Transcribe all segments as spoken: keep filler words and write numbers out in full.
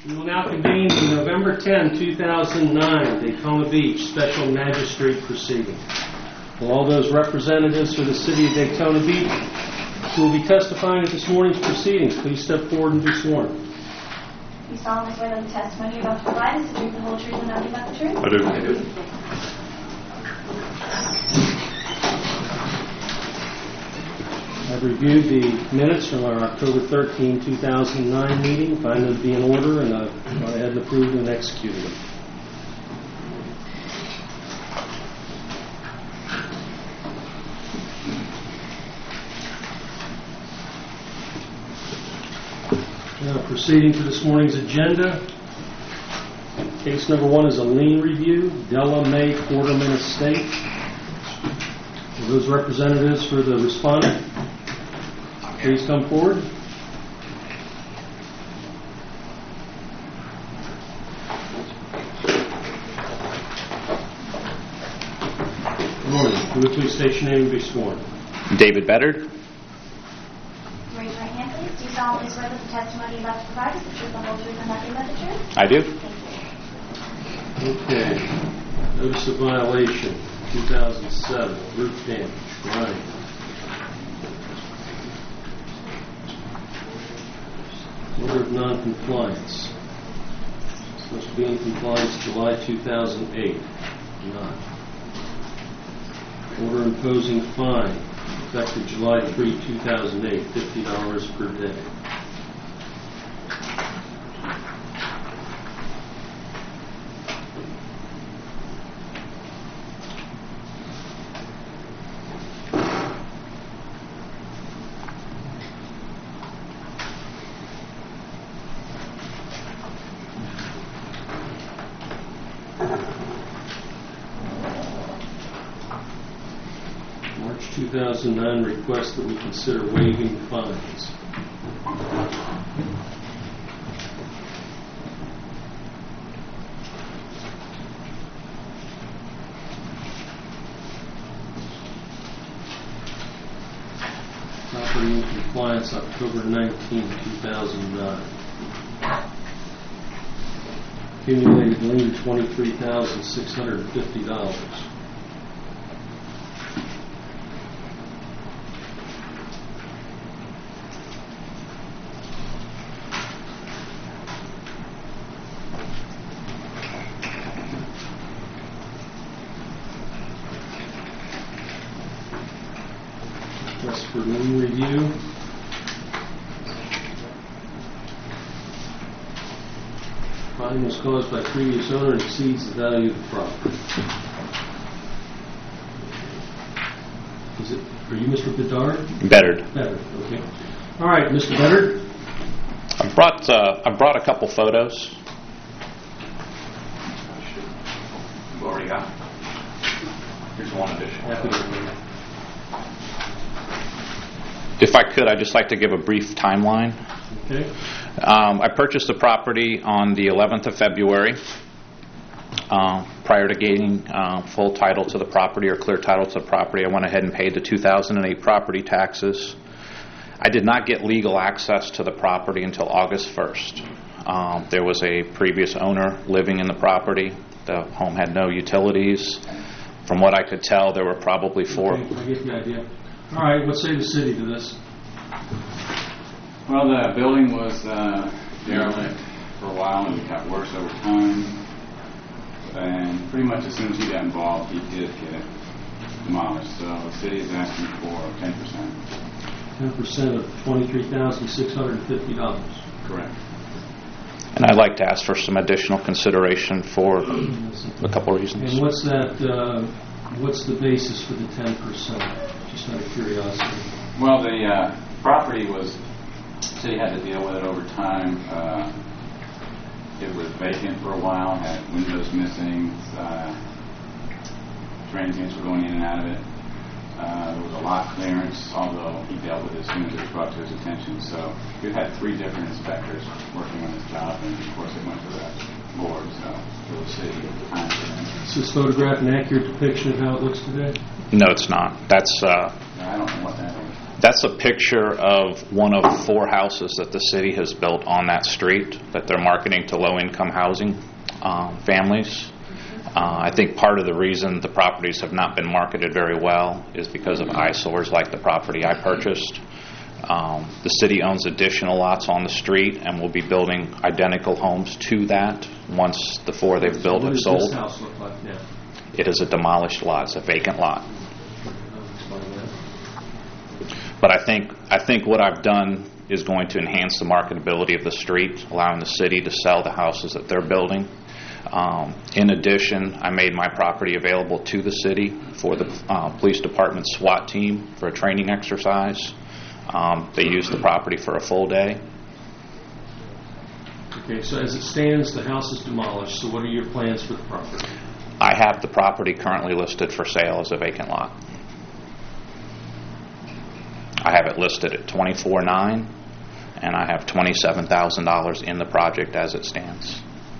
We will now convene the November tenth, two thousand nine Daytona Beach Special Magistrate Proceeding. Will all those representatives for the City of Daytona Beach who will be testifying at this morning's proceedings please step forward and be sworn. You solemnly swear that the testimony you're about to provide is the truth, the whole truth, and nothing but the truth? I do. I do. I've reviewed the minutes from our October thirteenth, two thousand nine meeting, find them to be in order, and I've gone ahead and approved and executed them. Now, proceeding to this morning's agenda, case number one is a lien review, Della Mae Quarterman Estate. Are those representatives for the respondent? Please come forward. Good morning. Will you please state your name and be sworn? David Beddard. Raise your right hand, please. Do you solemnly swear that the testimony you're about to provide is the truth, the whole truth, and nothing but the truth? I do. Thank you. Okay. Notice of violation, two thousand seven, roof damage, Ryan. Order of non-compliance. Supposed to be in compliance July two thousand eight. Not. Order imposing fine, effective July third, two thousand eight, fifty dollars per day. two thousand nine request that we consider waiving fines. Property in compliance October nineteenth, two thousand nine. Accumulated lien twenty-three thousand six hundred fifty dollars. Request for lien review. Fine was caused by previous owner and exceeds the value of the property. Is it? Are you Mister Bedard? Beddard. Beddard. Okay. All right, Mister Beddard. I brought uh, I brought a couple photos. You've already got. Here's one additional. If I could, I'd just like to give a brief timeline. Okay. Um, I purchased the property on the eleventh of February. Uh, prior to gaining uh, full title to the property or clear title to the property, I went ahead and paid the two thousand eight property taxes. I did not get legal access to the property until August first. Um, there was a previous owner living in the property. The home had no utilities. From what I could tell, there were probably four. Okay, I get the idea. All right, what say the city to this? Well, the building was uh, derelict for a while, and it got worse over time. And pretty much as soon as he got involved, he did get it demolished. So the city is asking for ten percent. ten percent of twenty-three thousand six hundred fifty dollars. Correct. And I'd like to ask for some additional consideration for a couple reasons. And what's that? Uh, what's the basis for the ten percent? Just out of curiosity. Well, the uh, property was, the city had to deal with it over time. Uh, it was vacant for a while, had windows missing, uh, transients were going in and out of it. Uh, there was a lot clearance, although he dealt with it as soon as it was brought to his attention. So we've had three different inspectors working on this job, and of course it went to the board, so for the city at the time for them. Is this photograph an accurate depiction of how it looks today? No, it's not. That's uh, I don't know what that is. That's a picture of one of four houses that the city has built on that street that they're marketing to low-income housing um, families. Uh, I think part of the reason the properties have not been marketed very well is because of eyesores like the property I purchased. Um, the city owns additional lots on the street and will be building identical homes to that once the four they've built have sold. What does this house look like now? It is a demolished lot. It's a vacant lot. I'll explain that. But I think I think what I've done is going to enhance the marketability of the street, allowing the city to sell the houses that they're building. Um, in addition, I made my property available to the city for the uh, police department SWAT team for a training exercise. Um, they used the property for a full day. Okay, so as it stands, the house is demolished, so what are your plans for the property? I have the property currently listed for sale as a vacant lot. I have it listed at twenty-four nine, and I have twenty-seven thousand dollars in the project as it stands.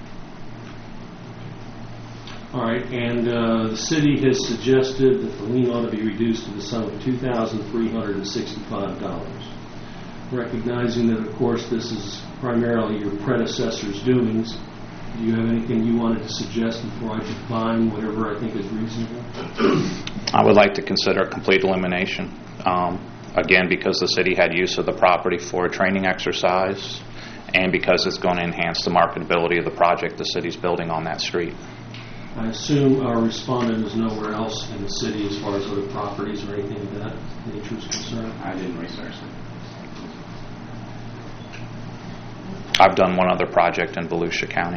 All right, and uh, the city has suggested that the lien ought to be reduced to the sum of two thousand three hundred sixty-five dollars. Recognizing that, of course, this is primarily your predecessor's doings, do you have anything you wanted to suggest before I define whatever I think is reasonable? I would like to consider a complete elimination. Um, again, because the city had use of the property for a training exercise, and because it's going to enhance the marketability of the project the city's building on that street. I assume our respondent is nowhere else in the city as far as other properties or anything of that nature is concerned. I didn't research it. I've done one other project in Volusia County.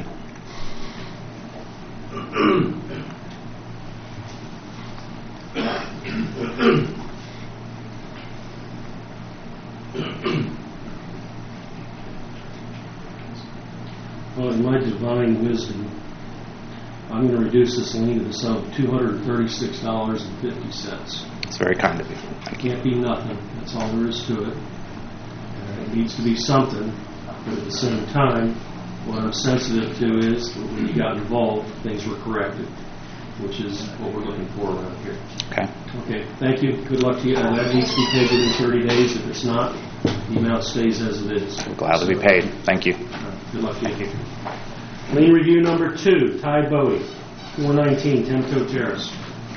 Well, in my divine wisdom, I'm going to reduce this lien to the sum of two hundred thirty-six dollars and fifty cents. It's very kind of you. It can't be nothing. That's all there is to it. Uh, it needs to be something, but at the same time, what I'm sensitive to is that when you got involved, things were corrected, which is what we're looking for around here. Okay. Okay, thank you. Good luck to you. Uh, that needs to be paid within thirty days. If it's not, the amount stays as it is. I'm glad to be paid. Thank you. Uh, Good luck to you. Lien review number two, Ty Bowie, four nineteen Temco Terrace.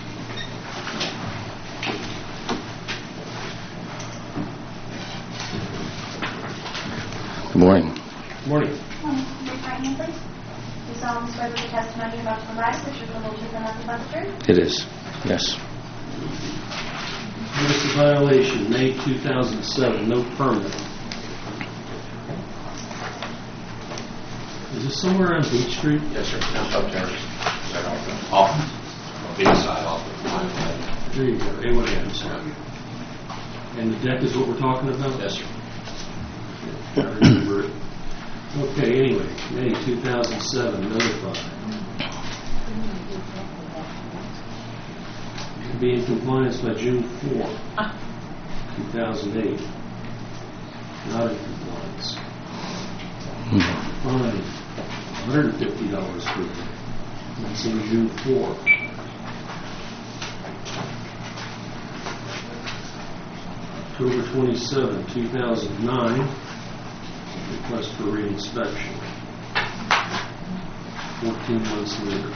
Good morning. Morning. Um, Raise your right hand, please. Do you solemnly swear that the testimony you're about to provide is the truth, the whole truth, and nothing but the truth? It is. Yes. Notice of violation, May two thousand seven, no permit. Is this somewhere on Beach Street? Yes, sir. Temco Terrace. Second one. Off, on the east side, off of Pine Lane. There you go, A one A, I'm sorry. And the deck is what we're talking about? Yes, sir. I remember it. Okay, anyway, May two thousand seven, notified. To be in compliance by June fourth, two thousand eight. Not in compliance. Fine, one hundred fifty dollars per day. That's in June fourth. October twenty-seventh, two thousand nine, request for reinspection. fourteen months later.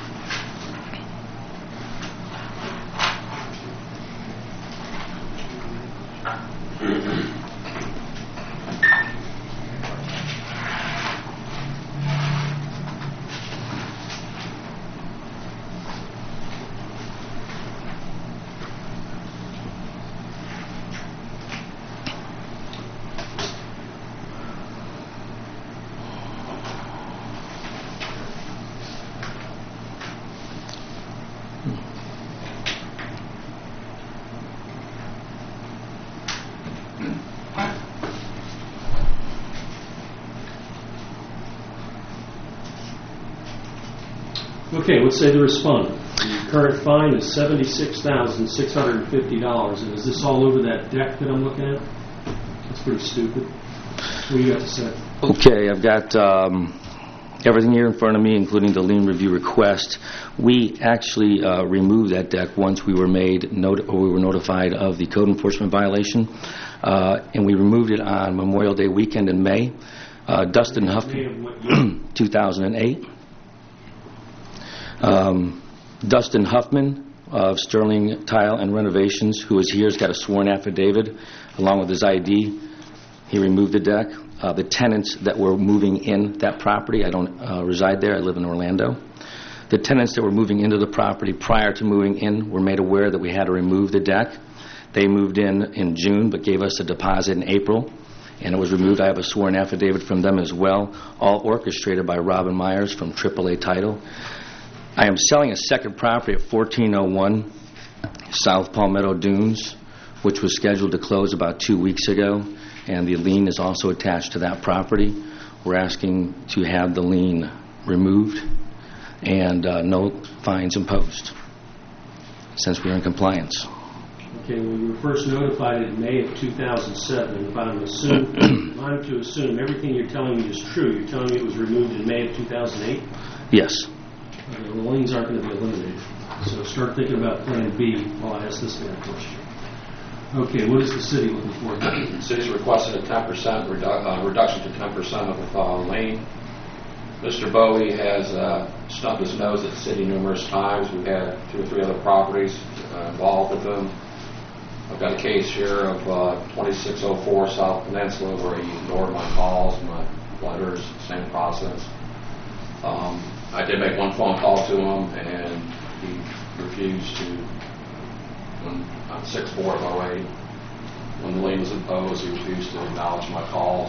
Okay, let's say the respondent. The current fine is seventy-six thousand six hundred fifty dollars, and is this all over that deck that I'm looking at? That's pretty stupid. What do you got to say? Okay, I've got um, Everything here in front of me, including the lien review request, we actually uh, removed that deck once we were made not- or we were notified of the code enforcement violation, uh, and we removed it on Memorial Day weekend in May. Uh, Dustin May of Huffman, what year? two thousand eight. Um, Dustin Huffman of Sterling Tile and Renovations, who is here, has got a sworn affidavit along with his I D. He removed the deck. Uh, the tenants that were moving in that property, I don't uh, reside there, I live in Orlando. The tenants that were moving into the property prior to moving in were made aware that we had to remove the deck. They moved in in June but gave us a deposit in April, and it was removed. I have a sworn affidavit from them as well, all orchestrated by Robin Myers from triple A Title. I am selling a second property at fourteen oh one South Palmetto Dunes, which was scheduled to close about two weeks ago, and the lien is also attached to that property. We're asking to have the lien removed and uh, no fines imposed, since we're in compliance. Okay, well, you were first notified in May of two thousand seven. If I'm, assume, if I'm to assume everything you're telling me is true, you're telling me it was removed in May of two thousand eight? Yes. Okay, well, the liens aren't going to be eliminated. So start thinking about Plan B while I ask this kind of question. Okay, what is the city looking for? The city's requested a ten percent redu uh, reduction to ten percent of the uh, lien. Mister Bowie has uh, stubbed his nose at the city numerous times. We've had two or three other properties uh, involved with him. I've got a case here of uh, twenty-six oh four South Peninsula where he ignored my calls, my letters, same process. Um, I did make one phone call to him, and he refused to, when, on six four of oh eight, when the lien was imposed, he refused to acknowledge my calls.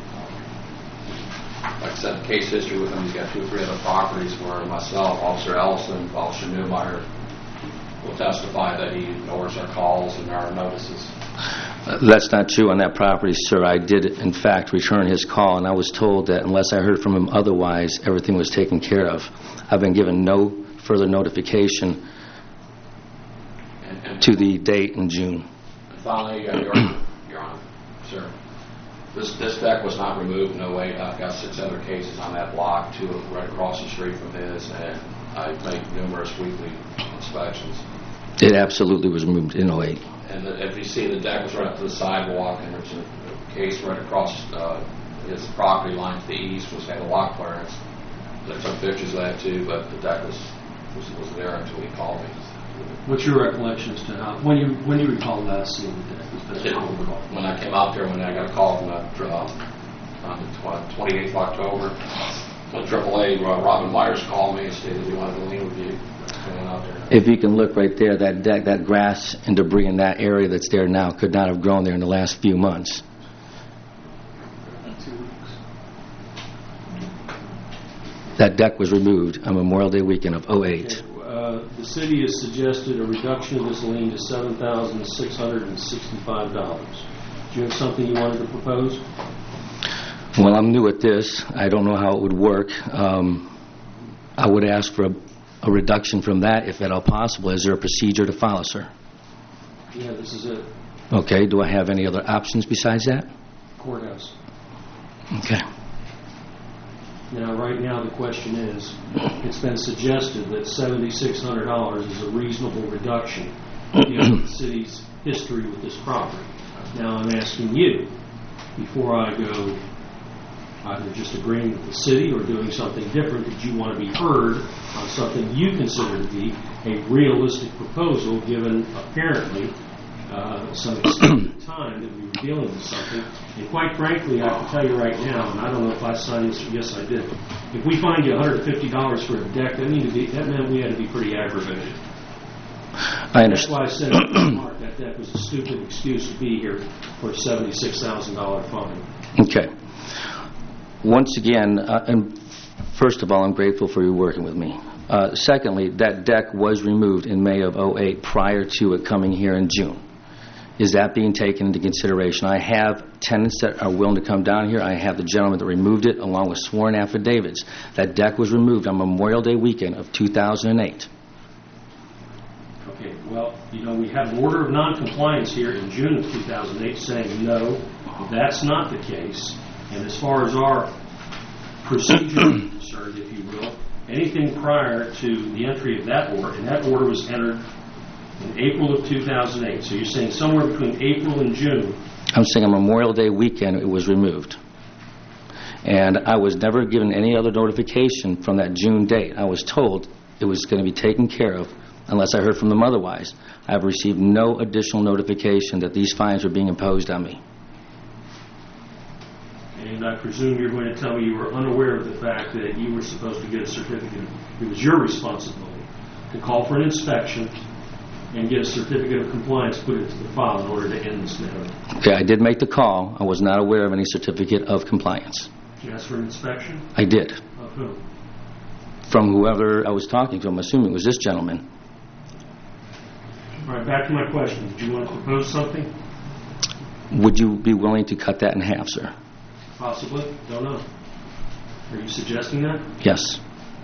Like I said, case history with him, he's got two or three other properties where myself, Officer Ellison, Officer Newmeyer will testify that he ignores our calls and our notices. Uh, That's not true on that property, sir. I did, in fact, return his call, and I was told that unless I heard from him otherwise, everything was taken care of. I've been given no further notification And, and to the date in June. And finally, uh, Your, Your Honor, sir, this, this deck was not removed in oh eight. I've got six other cases on that block, two right across the street from his, and I make numerous weekly inspections. It absolutely was removed in oh eight. And the, if you see, the deck was right up to the sidewalk, and there's a, a case right across uh, his property line to the east, which had a lot clearance. I took pictures of that too, but the deck was was, was there until he called me. What's your recollection as to how, when you when you recall last seeing the deck? Was that what you recall? When I came out there, when I got a call from the, uh, on the twenty-eighth of October, when triple A, uh, Robin Myers called me and stated he wanted a lien review. I went out there. If you can look right there, that deck, that grass and debris in that area that's there now could not have grown there in the last few months. Two weeks. That deck was removed on Memorial Day weekend of oh eight. Okay, uh, the city has suggested a reduction of this lien to seven thousand six hundred sixty-five dollars. Do you have something you wanted to propose? Well, I'm new at this. I don't know how it would work. Um, I would ask for a, a reduction from that, if at all possible. Is there a procedure to follow, sir? Yeah, this is it. Okay. Do I have any other options besides that? Courthouse. Okay. Now, right now, the question is, it's been suggested that seven thousand six hundred dollars is a reasonable reduction given the city's history with this property. Now, I'm asking you, before I go either just agreeing with the city or doing something different, that you want to be heard on something you consider to be a realistic proposal, given apparently uh, some extended time that we were dealing with something. And quite frankly, I can tell you right now, and I don't know if I signed this, or yes, I did. If we find you one hundred fifty dollars for a deck, that, need to be, that meant we had to be pretty aggravated. I That's why I understand. said to Mark that that was a stupid excuse to be here for a seventy-six thousand dollars fine. Okay. Once again, uh, and first of all, I'm grateful for you working with me. Uh, secondly, that deck was removed in May of oh eight prior to it coming here in June. Is that being taken into consideration? I have tenants that are willing to come down here. I have the gentleman that removed it along with sworn affidavits. That deck was removed on Memorial Day weekend of two thousand eight. Okay, well, you know, we have an order of noncompliance here in June of two thousand eight saying, no, that's not the case. And as far as our procedure concerned, if you will, anything prior to the entry of that order, and that order was entered in April of two thousand eight. So you're saying somewhere between April and June. I'm saying on Memorial Day weekend it was removed. And I was never given any other notification from that June date. I was told it was going to be taken care of unless I heard from them otherwise. I have received no additional notification that these fines were being imposed on me. And I presume you're going to tell me you were unaware of the fact that you were supposed to get a certificate. It was your responsibility to call for an inspection and get a certificate of compliance put into the file in order to end this matter. Okay, I did make the call. I was not aware of any certificate of compliance. Did you ask for an inspection? I did. Of who? From whoever I was talking to. I'm assuming it was this gentleman. All right, back to my question. Did you want to propose something? Would you be willing to cut that in half, sir? Possibly. Don't know. Are you suggesting that? Yes.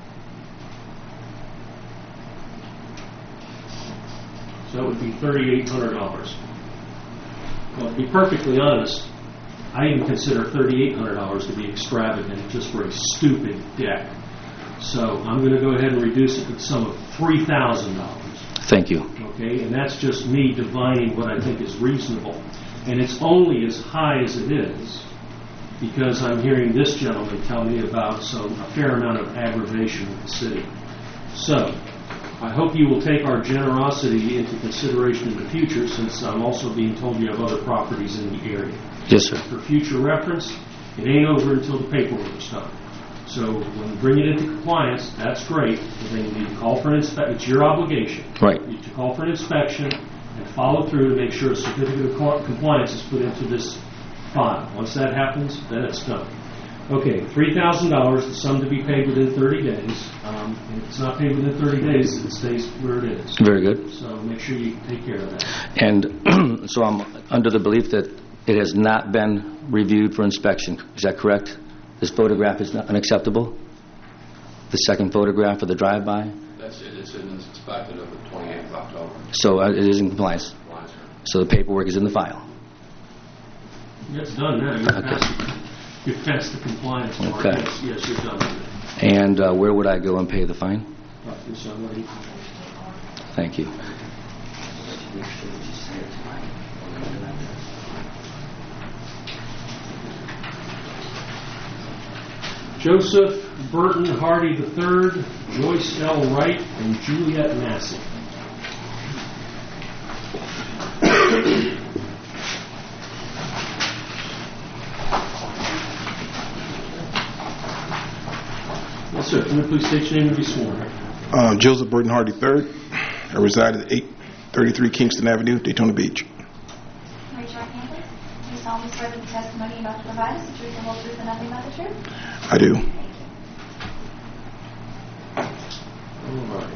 So that would be thirty-eight hundred dollars. Well, to be perfectly honest, I even consider thirty-eight hundred dollars to be extravagant just for a stupid deck. So I'm going to go ahead and reduce it to the sum of three thousand dollars. Thank you. Okay, and that's just me divining what I think is reasonable. And it's only as high as it is because I'm hearing this gentleman tell me about some a fair amount of aggravation with the city. So I hope you will take our generosity into consideration in the future, since I'm also being told you have other properties in the area. Yes, sir. For future reference, it ain't over until the paperwork is done. So when you bring it into compliance, that's great, but then you need to call for an inspection. It's your obligation. Right. You need to call for an inspection and follow through to make sure a certificate of co- compliance is put into this file. Once that happens, then it's done. Okay, three thousand dollars, the sum to be paid within thirty days. Um, if it's not paid within thirty days, it stays where it is. Very good. So make sure you take care of that. And so I'm under the belief that it has not been reviewed for inspection. Is that correct? This photograph is not unacceptable? The second photograph of the drive-by? That's it. It's in, it's expected of the twenty-eighth of October. So uh, it is in compliance. Compliance, sir. So the paperwork is in the file. It's done now. You're Okay. past, you're past the compliance part. Okay. Yes, yes, you're done with it. And uh, where would I go and pay the fine? Talk to somebody. Thank you. Joseph Burton Hardy the third, Joyce L. Wright, and Juliet Massey. Yes, sir. Can you please state your name and be sworn? Uh, Joseph Burton Hardy the third. I reside at eight thirty-three Kingston Avenue, Daytona Beach. Raise your right hand, please. Do you solemnly swear that the testimony you're about to provide is the truth, the whole truth, and nothing but the truth? I do. Thank you. All right.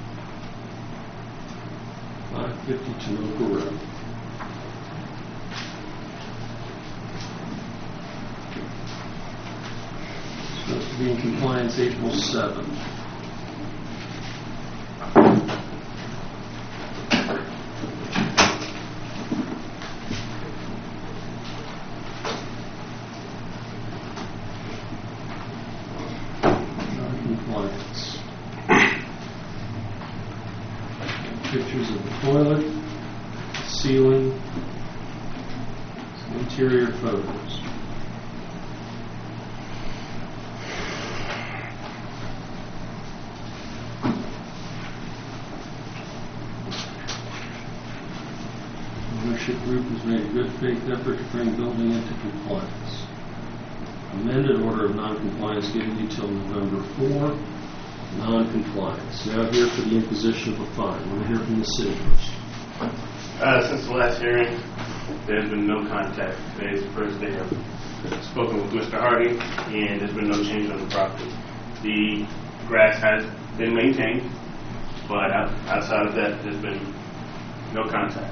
five fifty-two Oka Road. Supposed to be in compliance April seventh. Non-compliance. Pictures of the toilet, ceiling, some interior photos. Ownership group has made a good faith effort to bring building into compliance. Amended order of non-compliance given you till November fourth. Non-compliance. Now here for the imposition of a fine. I want to hear from the city first. Uh, since the last hearing, there's been no contact. Today is the first day I've spoken with Mister Hardy, and there's been no change on the property. The grass has been maintained, but out- outside of that, there's been no contact.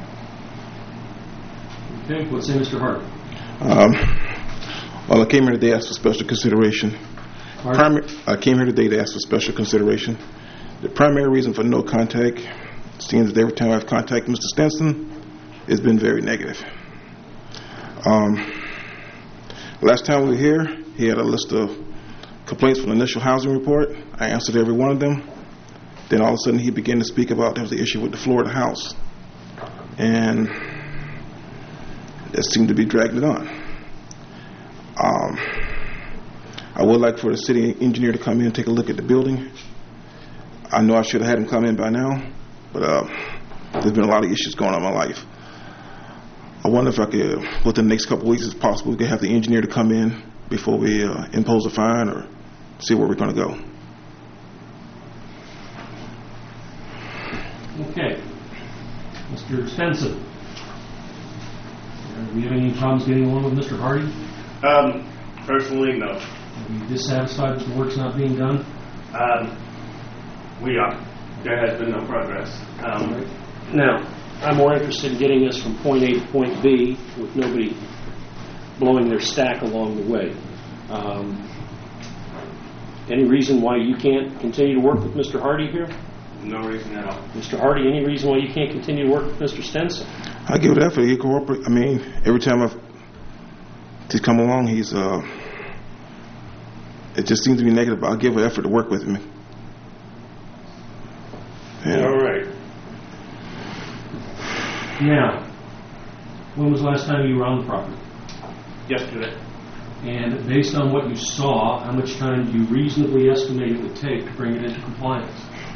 Okay, what say Mister Hardy? Um, well, I came here today to ask for special consideration. Pardon? Primary, I came here today to ask for special consideration. The primary reason for no contact, seeing that every time I've contacted Mister Stinson, it's been very negative. Um, last time we were here, he had a list of complaints from the initial housing report. I answered every one of them. Then all of a sudden he began to speak about there was an issue with the floor of the house. And that seemed to be dragging it on. Um, I would like for the city engineer to come in and take a look at the building. I know I should have had him come in by now, but uh, there's been a lot of issues going on in my life. I wonder if I could, within the next couple of weeks, if possible, we could have the engineer to come in before we uh, impose a fine or see where we're going to go. Okay. Mister Stenson. Uh, Do you have any problems getting along with Mister Hardy? Um, personally, no. Are you dissatisfied that the work's not being done? Um, we are. There has been no progress. Um, Now, I'm more interested in getting us from point A to point B with nobody blowing their stack along the way. Um, any reason why you can't continue to work with Mister Hardy here? no reason at all. Mister Hardy, any reason why you can't continue to work with Mister Stenson? I give it effort. He cooperate. I mean, every time I've he's come along, he's uh, it just seems to be negative. But I'll give it effort to work with him. Yeah. All right. Now, when was the last time you were on the property? Yesterday. And based on what you saw, how much time do you reasonably estimate it would take to bring it into compliance?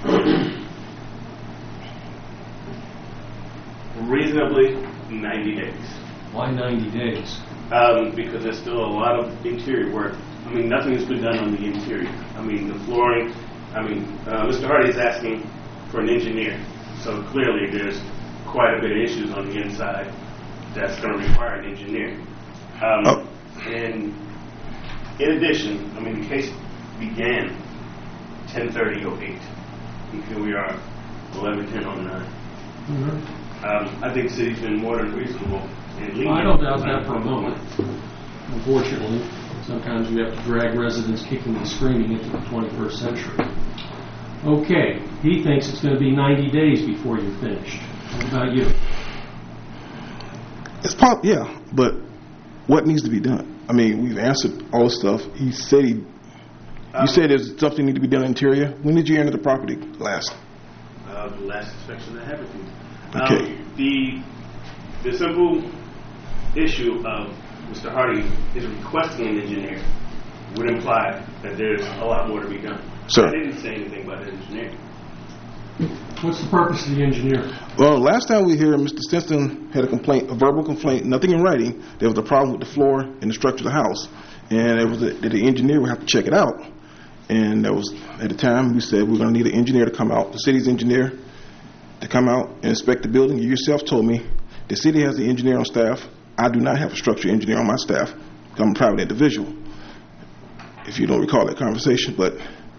Reasonably, ninety days. Why ninety days? Um, because there's still a lot of interior work. I mean, nothing has been done on the interior. I mean, the flooring. I mean, uh, Mister Hardy is asking for an engineer, so clearly there's quite a bit of issues on the inside that's going to require an engineer. Um, Oh. And in addition, I mean, the case began ten thirty oh eight. And here we are, eleven ten oh nine. Mm-hmm. Um, I think the city's been more than reasonable and lenient. I don't doubt that for a moment. Unfortunately, sometimes we have to drag residents kicking and screaming into the twenty-first century. Okay, he thinks it's going to be ninety days before you're finished. What about you? It's pop, yeah, but what needs to be done? I mean, we've answered all the stuff. He said he. You Um, said there's something need to be done in the interior. When did you enter the property last? Uh, the last inspection that happened to me. Okay. Um, the the simple issue of Mister Hardy is requesting an engineer would imply that there's a lot more to be done. Sir. I didn't say anything about an engineer. What's the purpose of the engineer? Well, last time we were here, Mister Stinson had a complaint, a verbal complaint, nothing in writing. There was a problem with the floor and the structure of the house, and it was a, that the engineer would have to check it out. And that was at the time we said we we're going to need an engineer to come out, the city's engineer, to come out and inspect the building. You yourself told me the city has the engineer on staff. I do not have a structural engineer on my staff. I'm a private individual. If you don't recall that conversation, but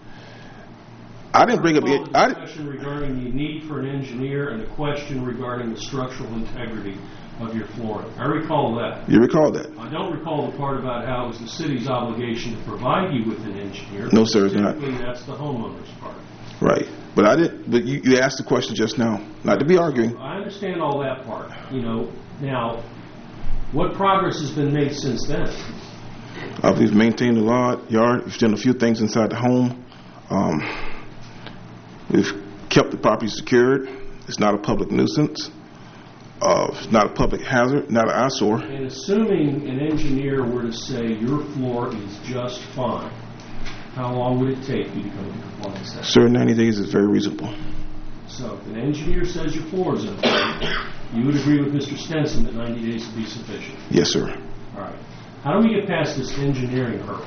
I didn't bring up I recall the. the I, discussion regarding the need for an engineer and the question regarding the structural integrity of your flooring. I recall that. you recall that? I don't recall the part about how it was the city's obligation to provide you with an engineer. No, sir, it's not. Typically, that's the homeowner's part. Right. But I didn't. But you, you asked the question just now, not to be arguing. I understand all that part. You know, now, what progress has been made since then? Uh, we've maintained the lot, yard. We've done a few things inside the home. Um, we've kept the property secured. It's not a public nuisance. Uh, it's not a public hazard, not an eyesore. And assuming an engineer were to say your floor is just fine, how long would it take you to come into compliance? Then? Sir, ninety days is very reasonable. So if an engineer says your floor is okay, you would agree with Mister Stenson that ninety days would be sufficient? Yes, sir. All right. How do we get past this engineering hurdle?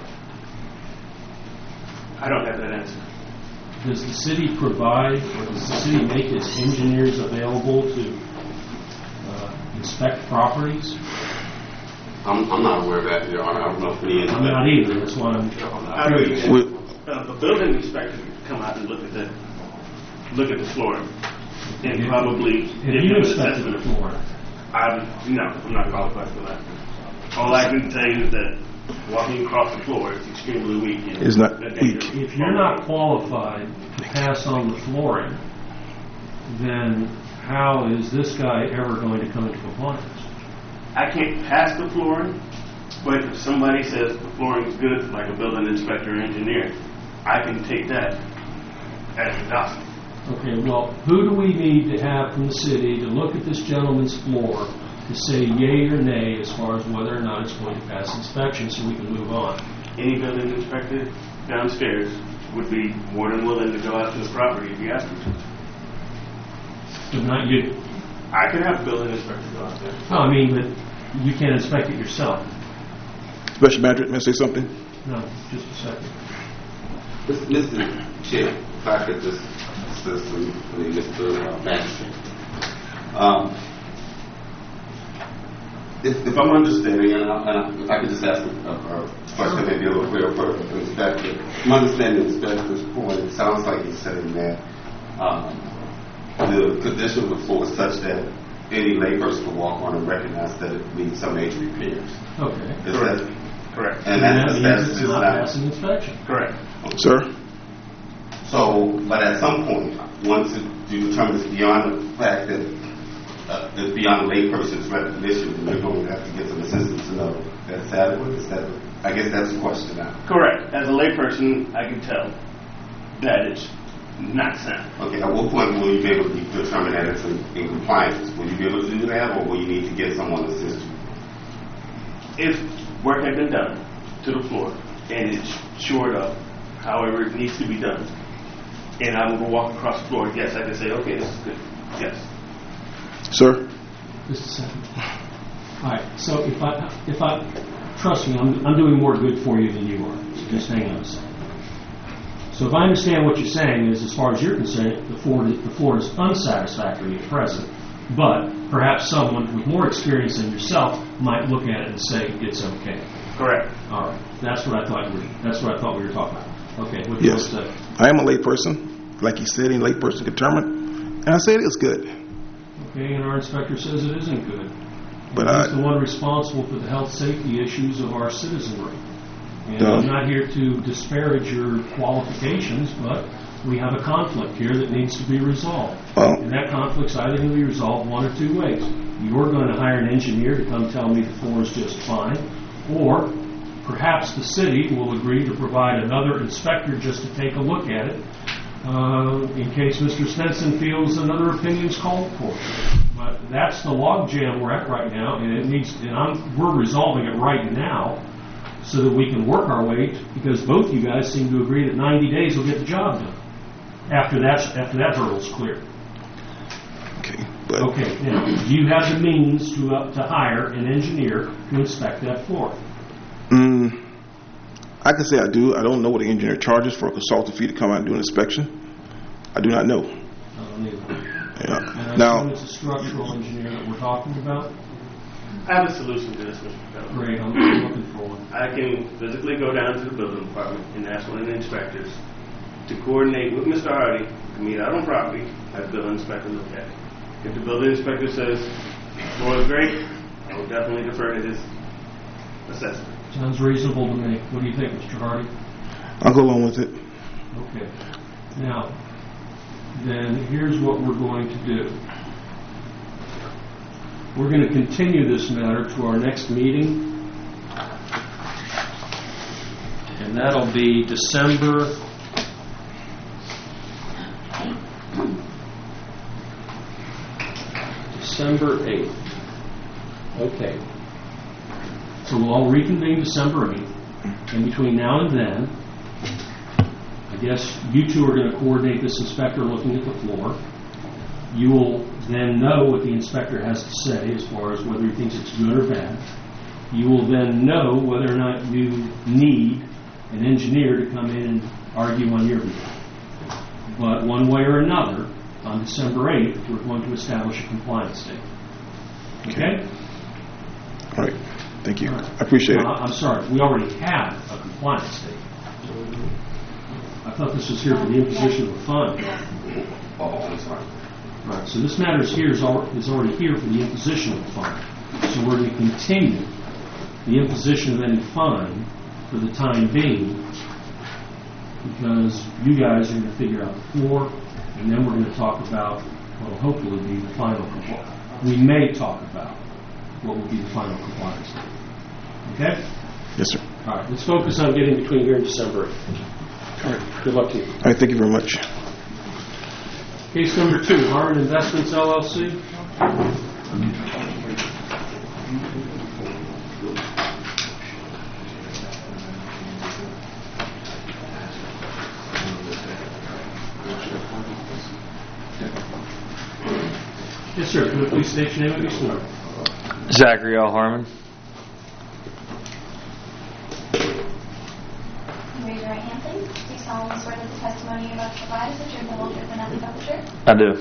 I don't have that answer. Does the city provide, or does the city make its engineers available to uh, inspect properties? I'm, I'm not aware of that, Your Honor. I don't know if any. I'm not either. That's why I'm I mean, We- uh, the building inspector could come out and look at the look at the floor and probably Have give you him an inspected the assessment. floor? I'm no, I'm not qualified for that. All I can tell you is that walking across the floor is extremely weak. And It's not a danger. weak. If you're not qualified to pass on the flooring, then how is this guy ever going to come into compliance? I can't pass the flooring. But if somebody says the flooring is good, like a building inspector or engineer, I can take that as a gospel. Okay, well, who do we need to have from the city to look at this gentleman's floor to say yay or nay as far as whether or not it's going to pass inspection so we can move on? Any building inspector downstairs would be more than willing to go out to the property if you asked them to. But not you. I can have a building inspector go out there. No, I mean, that you can't inspect it yourself. Special Magistrate, may I say something? No, just a second. Mister Chair, if I could just assist Mister Magistrate. Um, if, if I'm understanding, and, I, and I, if I could just ask a, a, a question maybe a little clearer for the inspector. I'm understanding the inspector's point. It sounds like he's saying that um, the condition of the floor is such that any layperson can walk on and recognize that it needs some major repairs. Okay. Is Correct. that, Correct. and And that's that the means status it's of not this passing inspection. Correct. Sir? So, but at some point, once it, you determine it's beyond the fact that uh, it's beyond a layperson's recognition, then you're going to have to get some assistance to know that it's adequate. Is that, I guess that's the question now. Correct. As a layperson, I can tell that it's not sound. Okay, at what point will you be able to determine that it's in, in compliance? Will you be able to do that, or will you need to get someone to assist you? If work had been done to the floor and it's shored up, however it needs to be done, and I will walk across the floor, yes, I can say, okay, this is good. Yes. Sir? Just a second. All right, so if I, if I, trust me, I'm, I'm doing more good for you than you are. So just hang on a second. So if I understand what you're saying is, as far as you're concerned, the floor, the floor is unsatisfactory at present, but perhaps someone with more experience than yourself might look at it and say it's okay. Correct. All right, that's what I thought we were, that's what I thought we were talking about. Okay, what do you want Yes. to say? I am a layperson. Like he said, any layperson can determine. And I say it is good. Okay, and our inspector says it isn't good. But He's I, the one responsible for the health safety issues of our citizenry. And Duh. I'm not here to disparage your qualifications, but we have a conflict here that needs to be resolved. Well- and that conflict's either going to be resolved one or two ways. You're going to hire an engineer to come tell me the floor is just fine, or perhaps the city will agree to provide another inspector just to take a look at it, uh, in case Mister Stenson feels another opinion's called for. But that's the logjam we're at right now, and it needs. And I'm, we're resolving it right now, so that we can work our way. To, because both you guys seem to agree that ninety days will get the job done. After that, after that hurdle's clear. okay, but Okay. Now, do you have the means to uh, to hire an engineer to inspect that floor? mm, I can say I do. I don't know what the engineer charges for a consultant fee to come out and do an inspection. I do not know. I don't either. Yeah. And I Now, assume it's a structural engineer that we're talking about. I have a solution to this, Mister Kelly. Great. I'm I'm looking for one. I can physically go down to the building department and ask one of the inspectors to coordinate with Mister Hardy to meet out on property, have the building inspector look at it. If the building inspector says floor is great, I will definitely defer to his assessment. Sounds reasonable to me. What do you think, Mister Hardy? I'll go along with it. Okay. Now, then here's what we're going to do. We're going to continue this matter to our next meeting, and that'll be December December eighth. Okay. So we'll all reconvene December eighth, and between now and then, I guess you two are going to coordinate this inspector looking at the floor. You will then know what the inspector has to say as far as whether he thinks it's good or bad. You will then know whether or not you need an engineer to come in and argue on your behalf. But one way or another, on December eighth, we're going to establish a compliance date. Okay? All right. Thank you. I appreciate it. Uh, I'm sorry, we already have a compliance date. I thought this was here for the imposition of a fine. Oh, I'm sorry. Right, so this matter is here is al- is already here for the imposition of a fine. So we're going to continue the imposition of any fine for the time being, because you guys are going to figure out the floor, and then we're going to talk about what will hopefully be the final compliance. We may talk about what will be the final compliance date. Okay? Yes, sir. All right, let's focus on getting between here and December eighth. All right, good luck to you. All right, thank you very much. Case number two, Harmon Investments, L L C. Yes, sir. Can you please state your name and be sworn? Zachary L. Harmon. Raise your right hand, please. Do you solemnly swear that the testimony you're about to provide is the truth, the whole truth, and nothing but the truth? I do.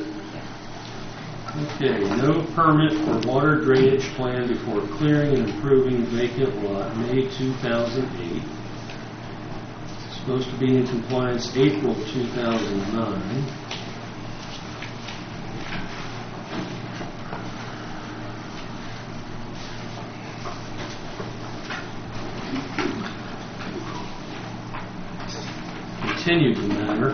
Okay, no permit for water drainage plan before clearing and improving vacant lot, May two thousand eight. Supposed to be in compliance April two thousand nine. Continued the matter.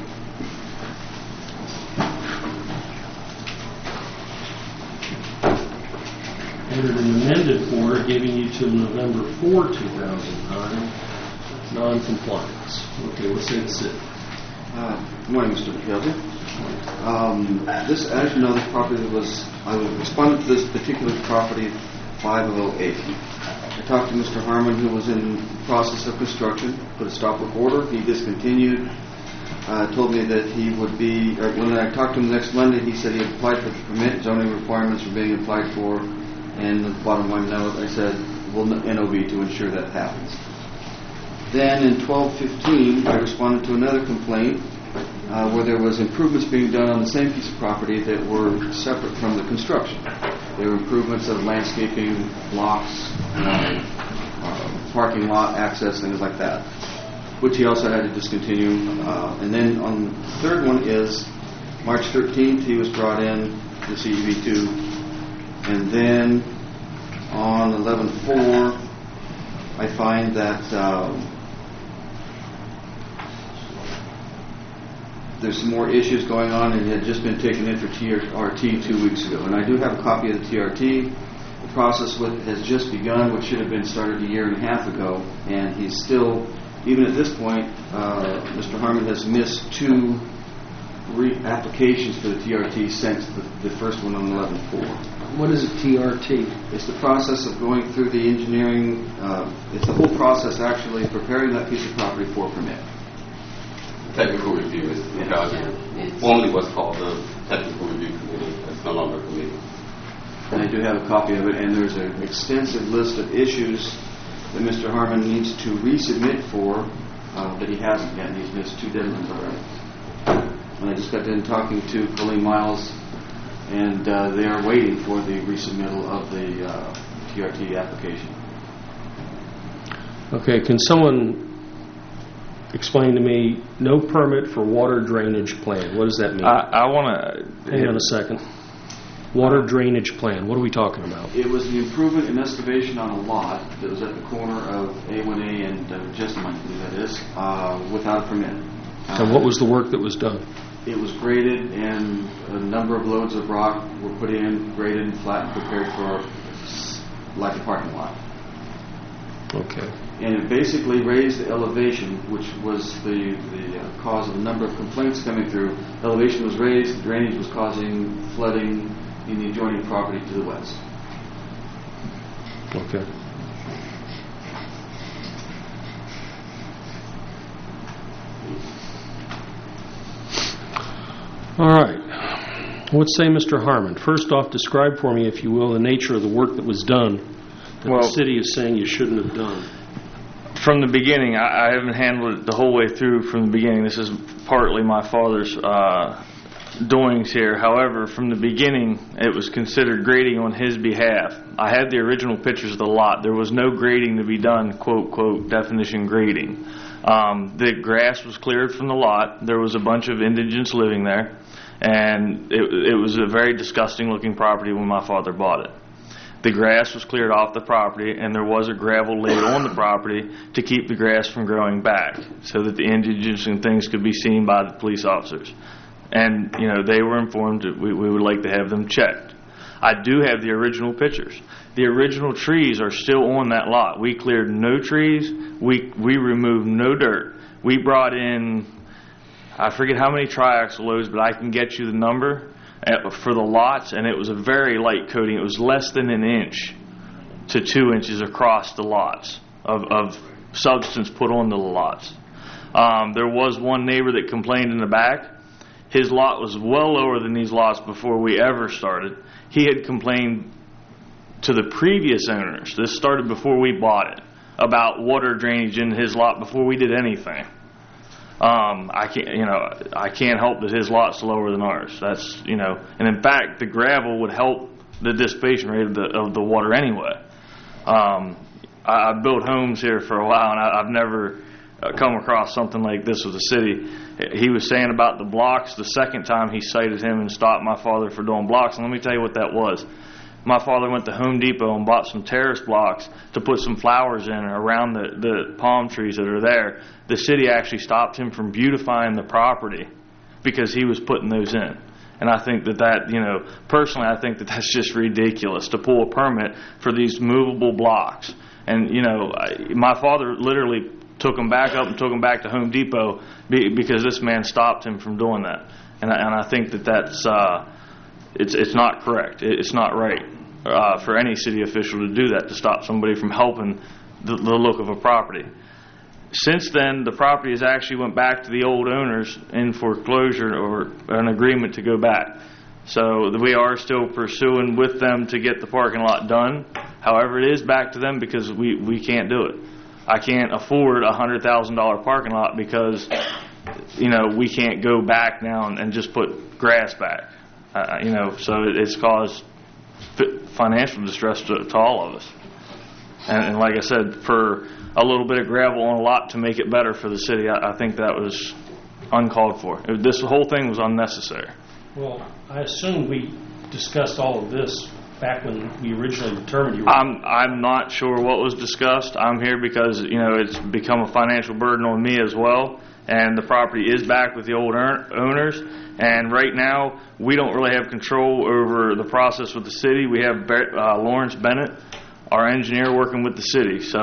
Entered an amended order giving you till November fourth, two thousand nine, non-compliance. Okay, let's say that's it. Uh, Good morning, Mister McKelvey. Um, this, as you know, this property was, I responded to this particular property five oh eight. I talked to Mister Harmon, who was in the process of construction, put a stop work order. He discontinued, uh, told me that he would be, or when I talked to him next Monday, he said he had applied for the permit, zoning requirements were being applied for, and the bottom line note, I said, we'll N O V to ensure that happens. Then in twelve fifteen, I responded to another complaint uh, where there was improvements being done on the same piece of property that were separate from the construction. There were improvements of landscaping, blocks, uh, uh, parking lot access, things like that, which he also had to discontinue. Uh, and then on the third one is March thirteenth, he was brought in to C E B two. And then on eleven four, I find that um, there's some more issues going on, and it had just been taken in for T R T two weeks ago. And I do have a copy of the T R T. The process with has just begun, which should have been started a year and a half ago, and he's still, even at this point, uh, Mister Harmon has missed two re- applications for the T R T since the, the first one on eleven four. What is a T R T? It's the process of going through the engineering, uh, it's the whole process actually preparing that piece of property for permit. Technical review is Yeah. formerly what's called the technical review committee. It's no longer a committee. And I do have a copy of it, and there's an extensive list of issues that Mister Harmon needs to resubmit for uh, that he hasn't yet, and he's missed two deadlines already. And I just got done talking to Colleen Miles, and uh, they are waiting for the resubmittal of the uh, T R T application. Okay, can someone explain to me, no permit for water drainage plan? What does that mean? I, I want to... Hang on a second. Water drainage plan, what are we talking about? It was the improvement and excavation on a lot that was at the corner of A one A and uh, Jessamine, I believe that is, uh, without a permit. Uh, And what was the work that was done? It was graded, and a number of loads of rock were put in, graded and flattened, prepared for s- like a parking lot. Okay. And it basically raised the elevation, which was the, the uh, cause of a number of complaints coming through. Elevation was raised, drainage was causing flooding in the adjoining property to the west. Okay. All right. What say Mister Harmon? First off, describe for me, if you will, the nature of the work that was done that Well, the city is saying you shouldn't have done. From the beginning, I, I haven't handled it the whole way through from the beginning. This is partly my father's uh, doings here. However, from the beginning, it was considered grading on his behalf. I had the original pictures of the lot. There was no grading to be done, quote, quote, definition grading. Um, the grass was cleared from the lot. There was a bunch of indigents living there, and it, it was a very disgusting looking property when my father bought it. The grass was cleared off the property, and there was a gravel laid on the property to keep the grass from growing back so that the indigents and things could be seen by the police officers. And, you know, they were informed that we, we would like to have them checked. I do have the original pictures. The original trees are still on that lot. We cleared no trees. We we removed no dirt. We brought in, I forget how many triaxle loads, but I can get you the number at, for the lots, and it was a very light coating. It was less than an inch to two inches across the lots of, of substance put on the lots. Um, there was one neighbor that complained in the back. His lot was well lower than these lots before we ever started. He had complained to the previous owners, this started before we bought it, about water drainage in his lot before we did anything. Um, I can't, you know, I can't help that his lot's lower than ours. That's, you know, and in fact, the gravel would help the dissipation rate of the, of the water anyway. Um, I, I've built homes here for a while, and I, I've never uh, come across something like this with the city. He was saying about the blocks the second time he cited him and stopped my father for doing blocks, and let me tell you what that was. My father went to Home Depot and bought some terrace blocks to put some flowers in around the, the palm trees that are there. The city actually stopped him from beautifying the property because he was putting those in. And I think that that, you know, personally, I think that that's just ridiculous to pull a permit for these movable blocks. And, you know, I, my father literally took them back up and took them back to Home Depot be, because this man stopped him from doing that. And I, and I think that that's, uh, it's, it's not correct. It's not right. Uh, for any city official to do that, to stop somebody from helping the, the look of a property. Since then, the property has actually went back to the old owners in foreclosure or an agreement to go back. So we are still pursuing with them to get the parking lot done. However, it is back to them because we, we can't do it. I can't afford a one hundred thousand dollars parking lot because, you know, we can't go back now and, and just put grass back. Uh, you know, so it, it's caused financial distress to, to all of us. And, and like I said, for a little bit of gravel on a lot to make it better for the city, I, I think that was uncalled for. It, this whole thing was unnecessary. Well, I assume we discussed all of this back when we originally determined you were... I'm, I'm not sure what was discussed. I'm here because, you know, it's become a financial burden on me as well. And the property is back with the old owners. And right now, we don't really have control over the process with the city. We have uh, Lawrence Bennett, our engineer, working with the city. So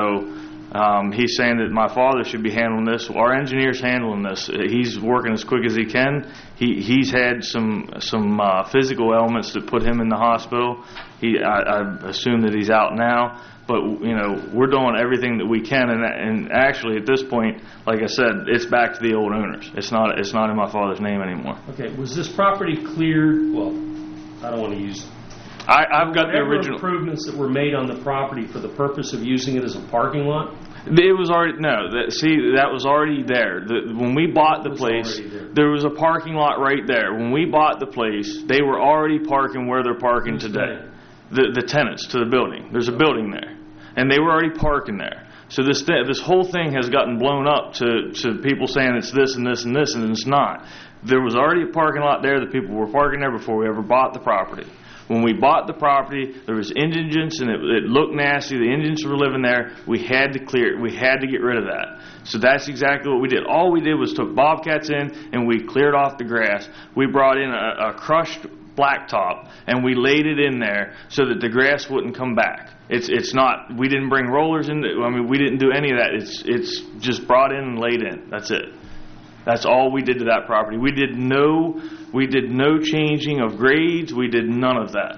um, he's saying that my father should be handling this. Our engineer's handling this. He's working as quick as he can. He he's had some some uh, physical ailments that put him in the hospital. He I, I assume that he's out now. But, you know, we're doing everything that we can, and, and actually at this point, like I said, it's back to the old owners. It's not it's not in my father's name anymore. Okay, was this property cleared? Well, I don't want to use... I, I've got the Whatever original... improvements that were made on the property for the purpose of using it as a parking lot? It was already... No, that, see, that was already there. The, when we bought the place, there. there was a parking lot right there. When we bought the place, they were already parking where they're parking Who's today. that? The, the tenants to the building. There's a building there. And they were already parking there. So this th- this whole thing has gotten blown up to, to people saying it's this and this and this, and it's not. There was already a parking lot there that people were parking there before we ever bought the property. When we bought the property, there was indigents, and it, it looked nasty. The indigents were living there. We had to clear it. We had to get rid of that. So that's exactly what we did. All we did was took bobcats in, and we cleared off the grass. We brought in a, a crushed blacktop, and we laid it in there so that the grass wouldn't come back. It's it's not. We didn't bring rollers in. I mean, we didn't do any of that. It's it's just brought in and laid in. That's it. That's all we did to that property. We did no we did no changing of grades. We did none of that.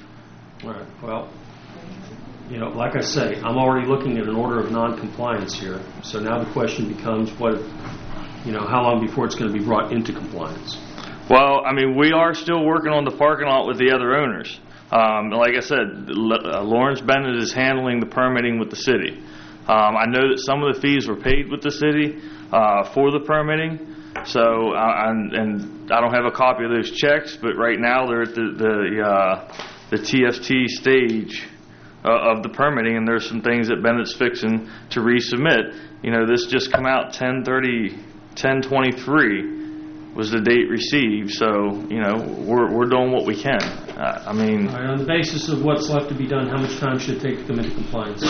All right. Well, you know, like I say, I'm already looking at an order of non-compliance here. So now the question becomes, what, you know, how long before it's going to be brought into compliance? Well, I mean, we are still working on the parking lot with the other owners. Um, like I said, L- Lawrence Bennett is handling the permitting with the city. Um, I know that some of the fees were paid with the city uh, for the permitting, so uh, and, and I don't have a copy of those checks, but right now they're at the the, uh, the T S T stage uh, of the permitting, and there's some things that Bennett's fixing to resubmit. You know, this just come out ten thirty, ten twenty-three was the date received, so, you know, we're we're doing what we can. Uh, I mean... All right, on the basis of what's left to be done, how much time should it take to come into compliance?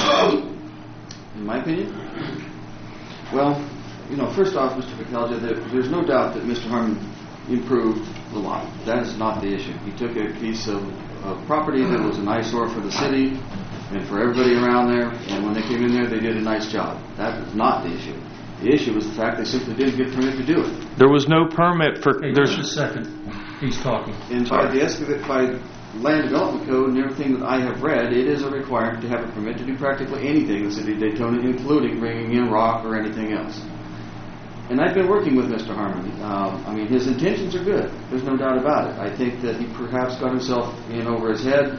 In my opinion? Well, you know, first off, Mister Picalja, there, there's no doubt that Mister Harmon improved the lot. That is not the issue. He took a piece of, of property that was an eyesore for the city and for everybody around there, and when they came in there, they did a nice job. That is not the issue. The issue was the fact they simply didn't get permit to do it. There was no permit for, Hey, there's, just a second. He's talking. And by the excavate, by land development code and everything that I have read, it is a requirement to have a permit to do practically anything in the city of Daytona, including bringing in rock or anything else. And I've been working with Mister Harmon. Um, I mean, his intentions are good. There's no doubt about it. I think that he perhaps got himself in over his head.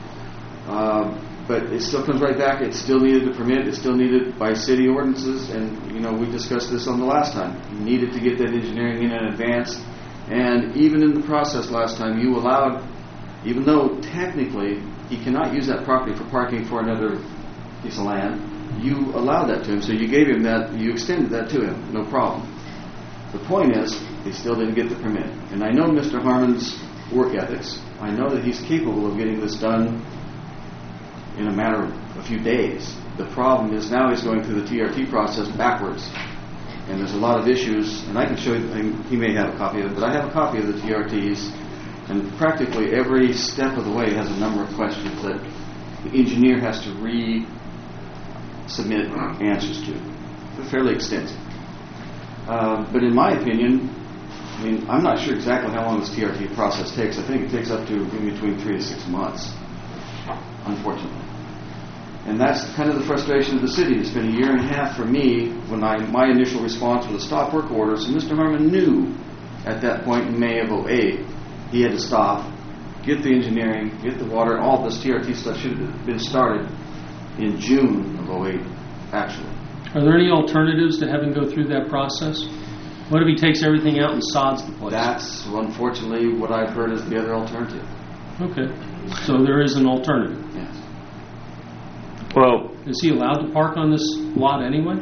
Uh, but it still comes right back. It still needed a permit. It still needed by city ordinances. And, you know, we discussed this on the last time. You needed to get that engineering in in advance. And even in the process last time, you allowed, even though technically he cannot use that property for parking for another piece of land, you allowed that to him, so you gave him that, you extended that to him, no problem. The point is, he still didn't get the permit. And I know Mister Harmon's work ethics. I know that he's capable of getting this done in a matter of a few days. The problem is now he's going through the T R T process backwards. And there's a lot of issues, and I can show you, he may have a copy of it, but I have a copy of the T R Ts, and practically every step of the way has a number of questions that the engineer has to re- submit answers to. They're fairly extensive. Uh, but in my opinion, I mean, I'm not sure exactly how long this T R T process takes. I think it takes up to in between three to six months, unfortunately. And that's kind of the frustration of the city. It's been a year and a half for me when I my initial response was a stop work order. So Mister Harmon knew at that point in May of oh eight he had to stop, get the engineering, get the water, all this T R T stuff should have been started in June of oh eight, actually. Are there any alternatives to having go through that process? What if he takes everything out and sods the place? That's unfortunately what I've heard is the other alternative. Okay. So there is an alternative. Yes. well, Is he allowed to park on this lot anyway?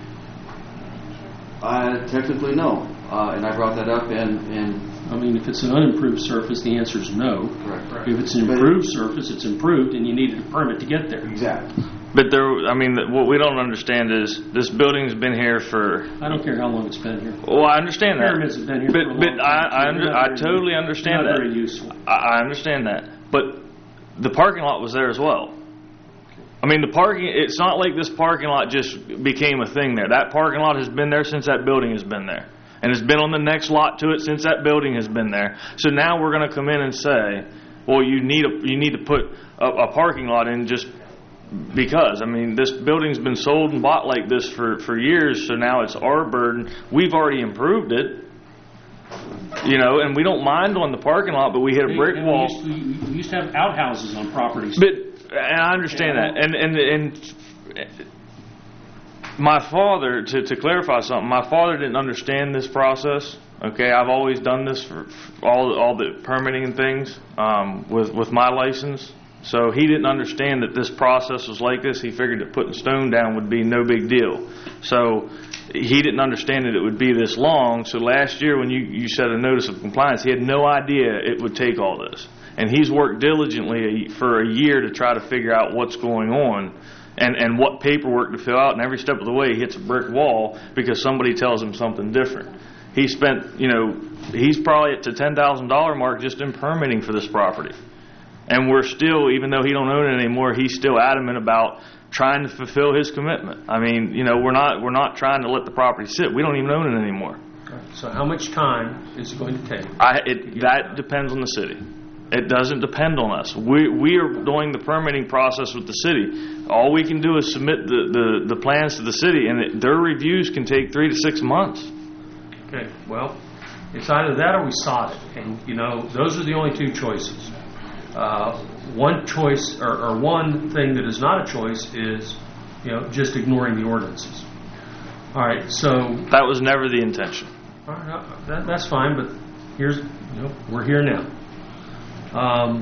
I technically no, uh, and I brought that up, and, and I mean, if it's an unimproved surface, the answer is no. correct. If it's an improved surface, it's improved, and you needed a permit to get there. Exactly. but there, I mean, what we don't understand is this building's been here for, I don't care how long it's been here. well, I understand that. Pyramids have been here But, for a but long I, time. I, They're under, not I very totally useful. understand Not that. very useful. I, I understand that. But the parking lot was there as well. I mean, the parking, it's not like this parking lot just became a thing there. That parking lot has been there since that building has been there. And it's been on the next lot to it since that building has been there. So now we're going to come in and say, well, you need a, you need to put a, a parking lot in just because. I mean, this building's been sold and bought like this for, for years, so now it's our burden. We've already improved it, you know, and we don't mind on the parking lot, but we hit a brick And wall. We used, to, we used to have outhouses on properties. But and I understand Yeah. that, and and and my father, to to clarify something, my father didn't understand this process. Okay, I've always done this for, for all all the permitting and things um, with with my license. So he didn't understand that this process was like this. He figured that putting stone down would be no big deal. So he didn't understand that it would be this long. So last year when you you set a notice of compliance, he had no idea it would take all this. And he's worked diligently for a year to try to figure out what's going on and, and what paperwork to fill out. And every step of the way, he hits a brick wall because somebody tells him something different. He spent, you know, he's probably at the ten thousand dollars mark just in permitting for this property. And we're still, even though he don't own it anymore, he's still adamant about trying to fulfill his commitment. I mean, you know, we're not we're not trying to let the property sit. We don't even own it anymore. So how much time is it going to take? I, it, that depends on the city. It doesn't depend on us. We we are doing the permitting process with the city. All we can do is submit the, the, the plans to the city, and it, their reviews can take three to six months. Okay, well, it's either that or we sod it. And, you know, those are the only two choices. Uh, one choice, or, or one thing that is not a choice is, you know, just ignoring the ordinances. All right, so... That was never the intention. All right, uh, that, that's fine, but here's, you know, we're here now. Um,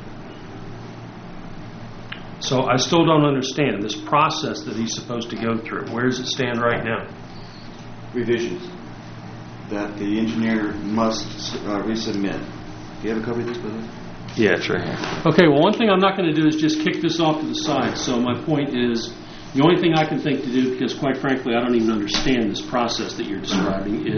so I still don't understand this process that he's supposed to go through. Where does it stand right now? Revisions that the engineer must uh, resubmit. Do you have a copy of this, brother? Yeah, it's right here. Okay, well, one thing I'm not going to do is just kick this off to the side. So my point is, the only thing I can think to do, because quite frankly I don't even understand this process that you're describing, is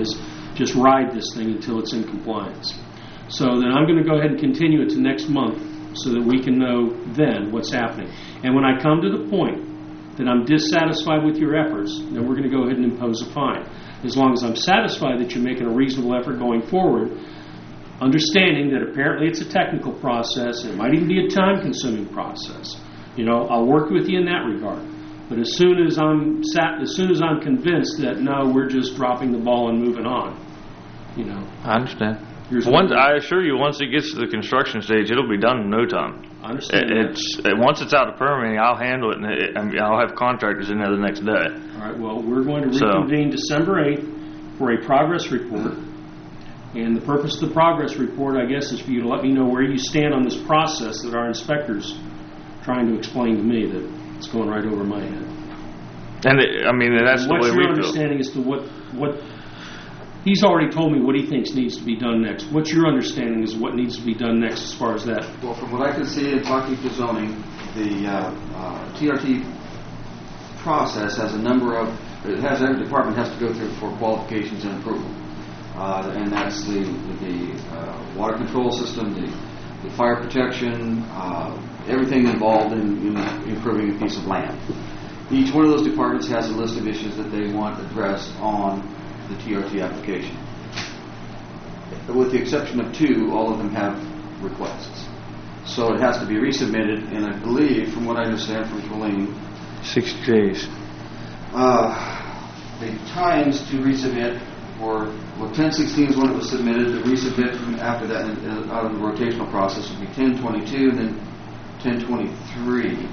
just ride this thing until it's in compliance. So then I'm going to go ahead and continue it to next month so that we can know then what's happening. And when I come to the point that I'm dissatisfied with your efforts, then we're going to go ahead and impose a fine. As long as I'm satisfied that you're making a reasonable effort going forward, understanding that apparently it's a technical process, and it might even be a time-consuming process. You know, I'll work with you in that regard. But as soon as I'm sat, as soon as I'm convinced that no, we're just dropping the ball and moving on, you know. I understand. Here's Once, what- I assure you, once it gets to the construction stage, it'll be done in no time. I understand It, that. it's it, once it's out of permitting, I'll handle it, and it, I mean, I'll have contractors in there the next day. All right, well, we're going to So- reconvene December eighth for a progress report. And the purpose of the progress report, I guess, is for you to let me know where you stand on this process that our inspector's trying to explain to me that it's going right over my head. And it, I mean, that's And the what's way your we feel. understanding as to what, what, he's already told me what he thinks needs to be done next. What's your understanding as what needs to be done next as far as that? Well, from what I can see in talking to zoning, the uh, uh, T R T process has a number of, it has, every department has to go through for qualifications and approval. Uh, and that's the, the uh, water control system, the, the fire protection, uh, everything involved in, in improving a piece of land. Each one of those departments has a list of issues that they want addressed on the T R T application. With the exception of two, all of them have requests. So it has to be resubmitted, and I believe, from what I understand from Colleen, sixty days. uh, the times to resubmit were, well, ten sixteen is when it was submitted. To resubmit from after that, uh, out of the rotational process, would be ten twenty-two and then ten twenty-three.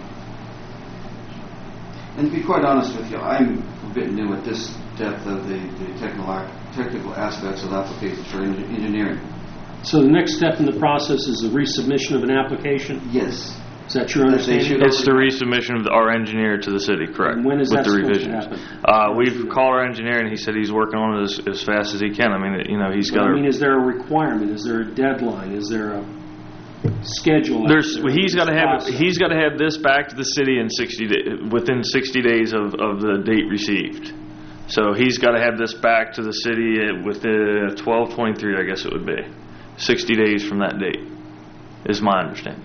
And to be quite honest with you, I'm a bit new at this depth of the, the technical, technical aspects of applications for en- engineering. So the next step in the process is the resubmission of an application? Yes. Is that your That they understanding? should- It's the resubmission of our engineer to the city, correct? And when is with that the supposed to revisions. happen? Uh, we've called our engineer, and he said he's working on it as, as fast as he can. I mean, you know, he's But got. I mean, is there a requirement? Is there a deadline? Is there a schedule? out There's, there? he's got to have Process? he's got to have this back to the city in sixty da- within sixty days of, of the date received. So he's got to have this back to the city within twelve twenty-three, I guess it would be, sixty days from that date, is my understanding.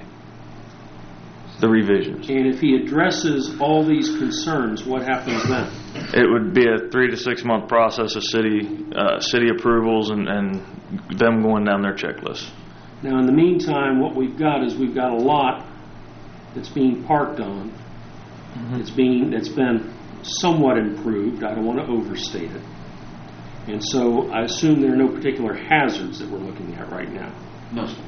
The revisions. And if he addresses all these concerns, what happens then? It would be a three to six month process of city uh, city approvals and, and them going down their checklist. Now, in the meantime, what we've got is we've got a lot that's being parked on. Mm-hmm. It's being that's been somewhat improved. I don't want to overstate it. And so I assume there are no particular hazards that we're looking at right now. No, sir.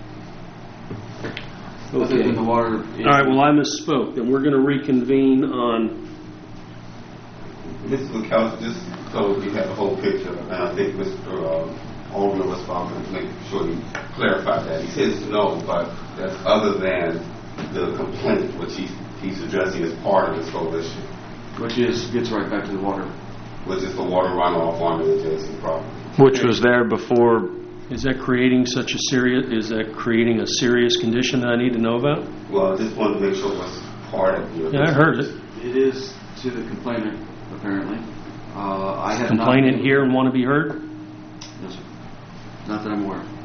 Other than the water. All right, well, I misspoke. Then we're going to reconvene on... Mister McAllister, just so we have the whole picture, and I think Mister Um, Alderman was about to make sure he clarified that. He says no, but that's other than the complaint which he's, he's addressing as part of this whole issue, Which is, gets right back to the water. which is the water runoff on the adjacent property. Which was there before. Is that creating such a serious, is that creating a serious condition that I need to know about? Well, I just wanted to make sure it was part of your... Yeah, I heard it. It is to the complainant, apparently. Uh, I have not- Complainant here and want to be heard? No, sir. Not that I'm aware of.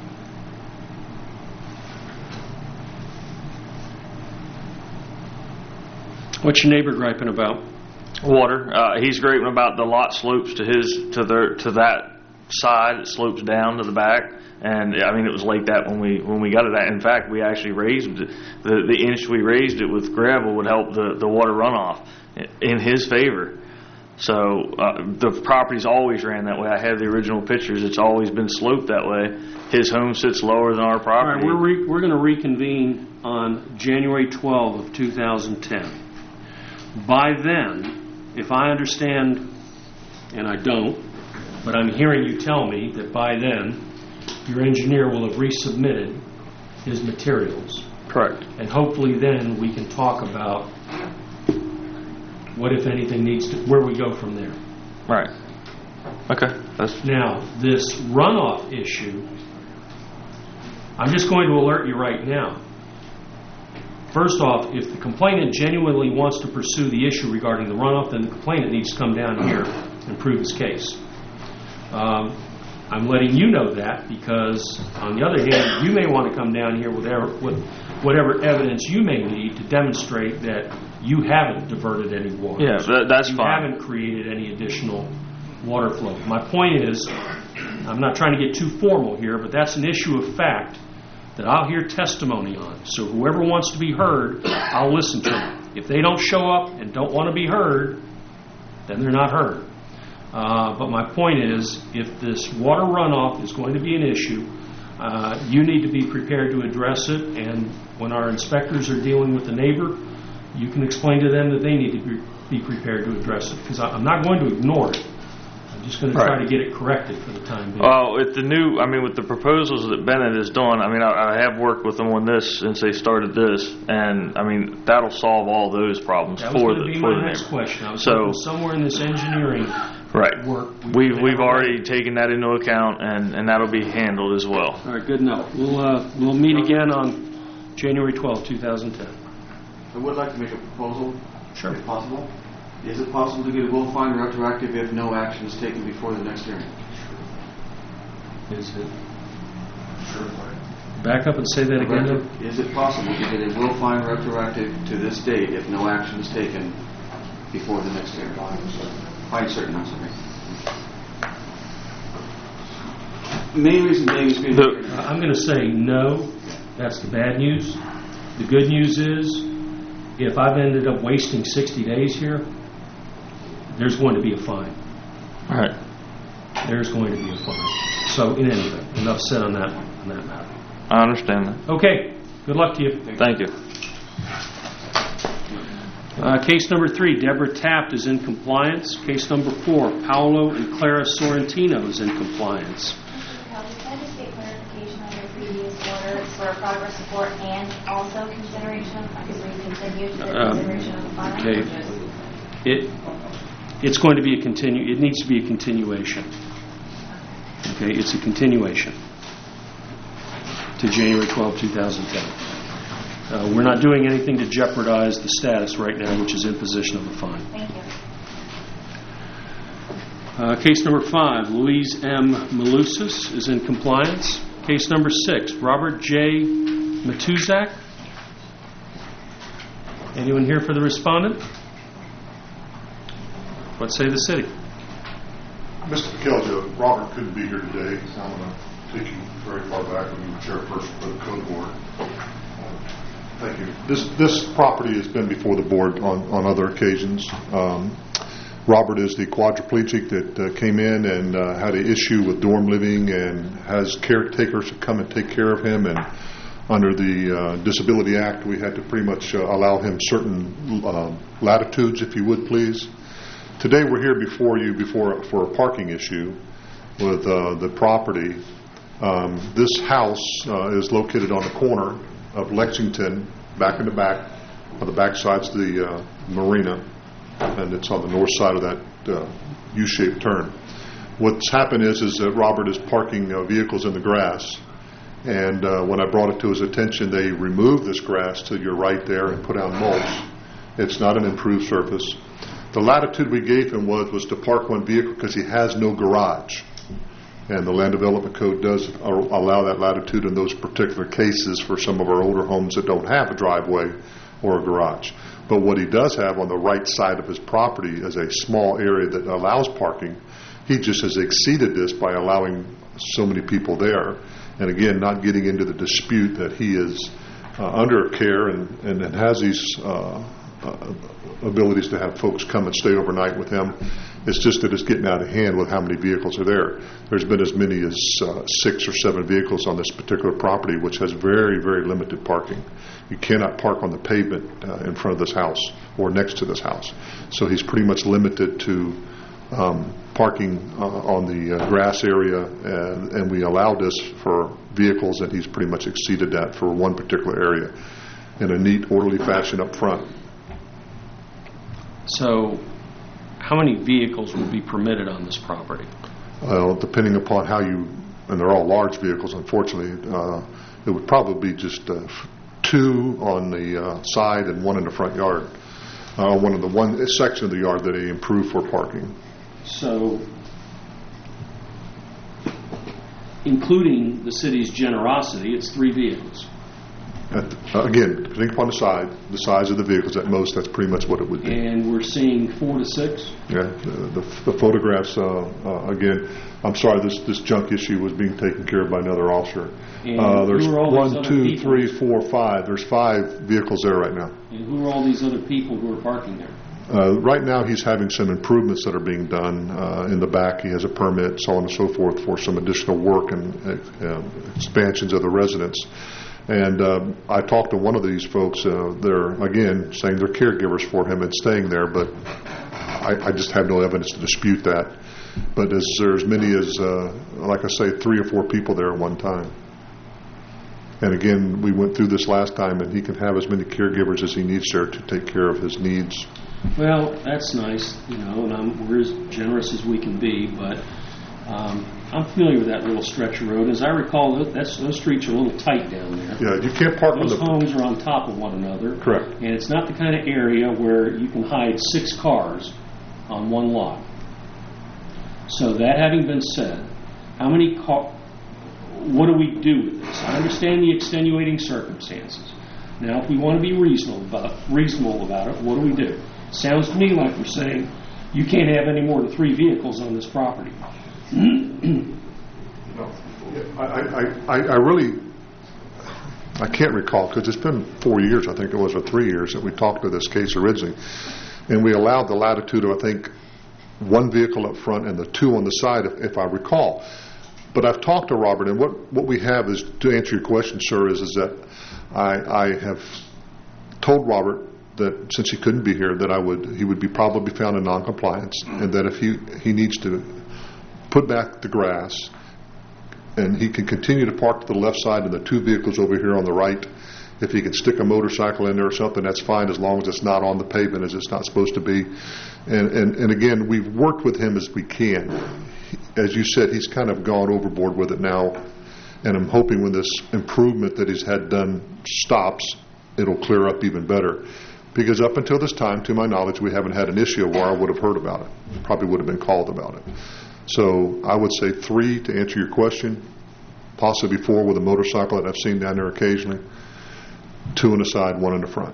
What's your neighbor griping about? Water. Uh, he's griping about the lot slopes to his to their to that side. It slopes down to the back, and I mean it was like that when we when we got it. At. In fact, we actually raised it. the the inch we raised it with gravel would help the the water runoff in his favor. So uh, the property's always ran that way. I have the original pictures. It's always been sloped that way. His home sits lower than our All property. right, we're re- we're going to reconvene on January twelfth of two thousand ten. By then, if I understand, and I don't, but I'm hearing you tell me that by then, your engineer will have resubmitted his materials. Correct. And hopefully then we can talk about what, if anything, needs to, where we go from there. Right. Okay. That's Now, this runoff issue, I'm just going to alert you right now. First off, if the complainant genuinely wants to pursue the issue regarding the runoff, then the complainant needs to come down here and prove his case. Um, I'm letting you know that because, on the other hand, you may want to come down here with ever- with whatever evidence you may need to demonstrate that you haven't diverted any water. Yeah, that- that's you fine. You haven't created any additional water flow. My point is, I'm not trying to get too formal here, but that's an issue of fact that I'll hear testimony on. So whoever wants to be heard, I'll listen to them. If they don't show up and don't want to be heard, then they're not heard. Uh, but my point is, if this water runoff is going to be an issue, uh, you need to be prepared to address it, and when our inspectors are dealing with the neighbor, you can explain to them that they need to be, be prepared to address it, because I'm not going to ignore it. I'm just going to try Right. to get it corrected for the time being. Well, with the new, I mean, with the proposals that Bennett has done, I mean, I, I have worked with them on this since they started this, and I mean, that'll solve all those problems That was for going the to be for my the next neighbor. question. I was So- hoping somewhere in this engineering Right. work. We've we've already taken that into account, and and that'll be handled as well. All right, good enough. We'll, uh, we'll meet again on January twelfth, two thousand ten. I would like to make a proposal, Sure. if possible. Is it possible to get a will find retroactive if no action is taken before the next hearing? Is it? Back up and say that again. Is it possible to get a will find retroactive to this date if no action is taken before the next hearing? Find certain, I'm sorry. Main reason being is being... The- I'm going to say no. That's the bad news. The good news is, if I've ended up wasting sixty days here, there's going to be a fine. All right. There's going to be a fine. So, in any event, enough said on that on that matter. I understand that. Okay. Good luck to you. Thank you. Uh, case number three, Deborah Taft is in compliance. Case number four, Paolo and Clara Sorrentino is in compliance. Can I just get clarification on your previous orders for progress report and also consideration of, because we continued the Um, consideration of the fine? okay. or just- It, it's going to be a continue, it needs to be a continuation. Okay, it's a continuation to January twelfth, two thousand ten. Uh, we're not doing anything to jeopardize the status right now, which is imposition of a fine. Thank you. Uh, case number five, Louise M. Malusis is in compliance. Case number six, Robert J. Matuzak. Anyone here for the respondent? What say the city? Mister McKelja, Robert couldn't be here today, so I'm going to take you very far back when you were chairperson for the code board. Uh, Thank you. This this property has been before the board on, on other occasions. Um, Robert is the quadriplegic that uh, came in and uh, had an issue with dorm living and has caretakers to come and take care of him. And under the uh, Disability Act, we had to pretty much uh, allow him certain uh, latitudes, if you would please. Today we're here before you before for a parking issue with uh, the property. Um, this house uh, is located on the corner of Lexington, back in the back, on the back sides of the uh, marina, and it's on the north side of that uh, U-shaped turn. What's happened is is that Robert is parking uh, vehicles in the grass, and uh, when I brought it to his attention, they removed this grass to your right there and put down mulch. It's not an improved surface. The latitude we gave him was was to park one vehicle because he has no garage. And the Land Development Code does allow that latitude in those particular cases for some of our older homes that don't have a driveway or a garage. But what he does have on the right side of his property is a small area that allows parking. He just has exceeded this by allowing so many people there. And again, not getting into the dispute that he is uh, under care and, and, and has these uh, uh, abilities to have folks come and stay overnight with him. It's just that it's getting out of hand with how many vehicles are there. There's been as many as uh, six or seven vehicles on this particular property, which has very, very limited parking. You cannot park on the pavement uh, in front of this house or next to this house. So he's pretty much limited to um, parking uh, on the uh, grass area, and, and we allow this for vehicles, and he's pretty much exceeded that for one particular area in a neat, orderly fashion up front. So, how many vehicles will be permitted on this property? Well, depending upon how you, and they're all large vehicles, unfortunately, uh, it would probably be just uh, two on the uh, side and one in the front yard. Uh, one of the one section of the yard that they improved for parking. So, including the city's generosity, it's three vehicles. At the- uh, Again, depending upon the size, the size of the vehicles, at most, that's pretty much what it would be. And we're seeing four to six? Yeah, the, the, the photographs, uh, uh, again, I'm sorry, this, this junk issue was being taken care of by another officer. And Uh, there's who are all these one, other two, people? three, four, five, there's five vehicles there right now. And who are all these other people who are parking there? Uh, right now, he's having some improvements that are being done uh, in the back. He has a permit, so on and so forth, for some additional work and uh, expansions of the residence. And uh, I talked to one of these folks. Uh, they're, again, saying they're caregivers for him and staying there, but I, I just have no evidence to dispute that. But as, there's many as, uh, like I say, three or four people there at one time. And again, we went through this last time, and he can have as many caregivers as he needs there to take care of his needs. Well, that's nice, you know, and I'm, we're as generous as we can be, but um, I'm familiar with that little stretch of road. As I recall, those, that's, those streets are a little tight down there. Yeah, you can't park on Those the... homes are on top of one another. Correct. And it's not the kind of area where you can hide six cars on one lot. So that having been said, how many car... What do we do with this? I understand the extenuating circumstances. Now, if we want to be reasonable about, reasonable about it, what do we do? Sounds to me like we're saying you can't have any more than three vehicles on this property. I, I, I, I really, I can't recall, because it's been four years, I think it was, or three years, that we talked to this case originally. And we allowed the latitude of, I think, one vehicle up front and the two on the side, if, if I recall. But I've talked to Robert, and what, what we have is, to answer your question, sir, is, is that I, I have told Robert that since he couldn't be here, that I would he would be probably found in noncompliance, and that if he, he needs to put back the grass, and he can continue to park to the left side and the two vehicles over here on the right. If he can stick a motorcycle in there or something, that's fine, as long as it's not on the pavement as it's not supposed to be. And, and, and again, we've worked with him as we can. As you said, he's kind of gone overboard with it now, and I'm hoping when this improvement that he's had done stops, it'll clear up even better. Because up until this time, to my knowledge, we haven't had an issue where I would have heard about it. Probably would have been called about it. So I would say three to answer your question, possibly four with a motorcycle that I've seen down there occasionally, two on the side, one in the front.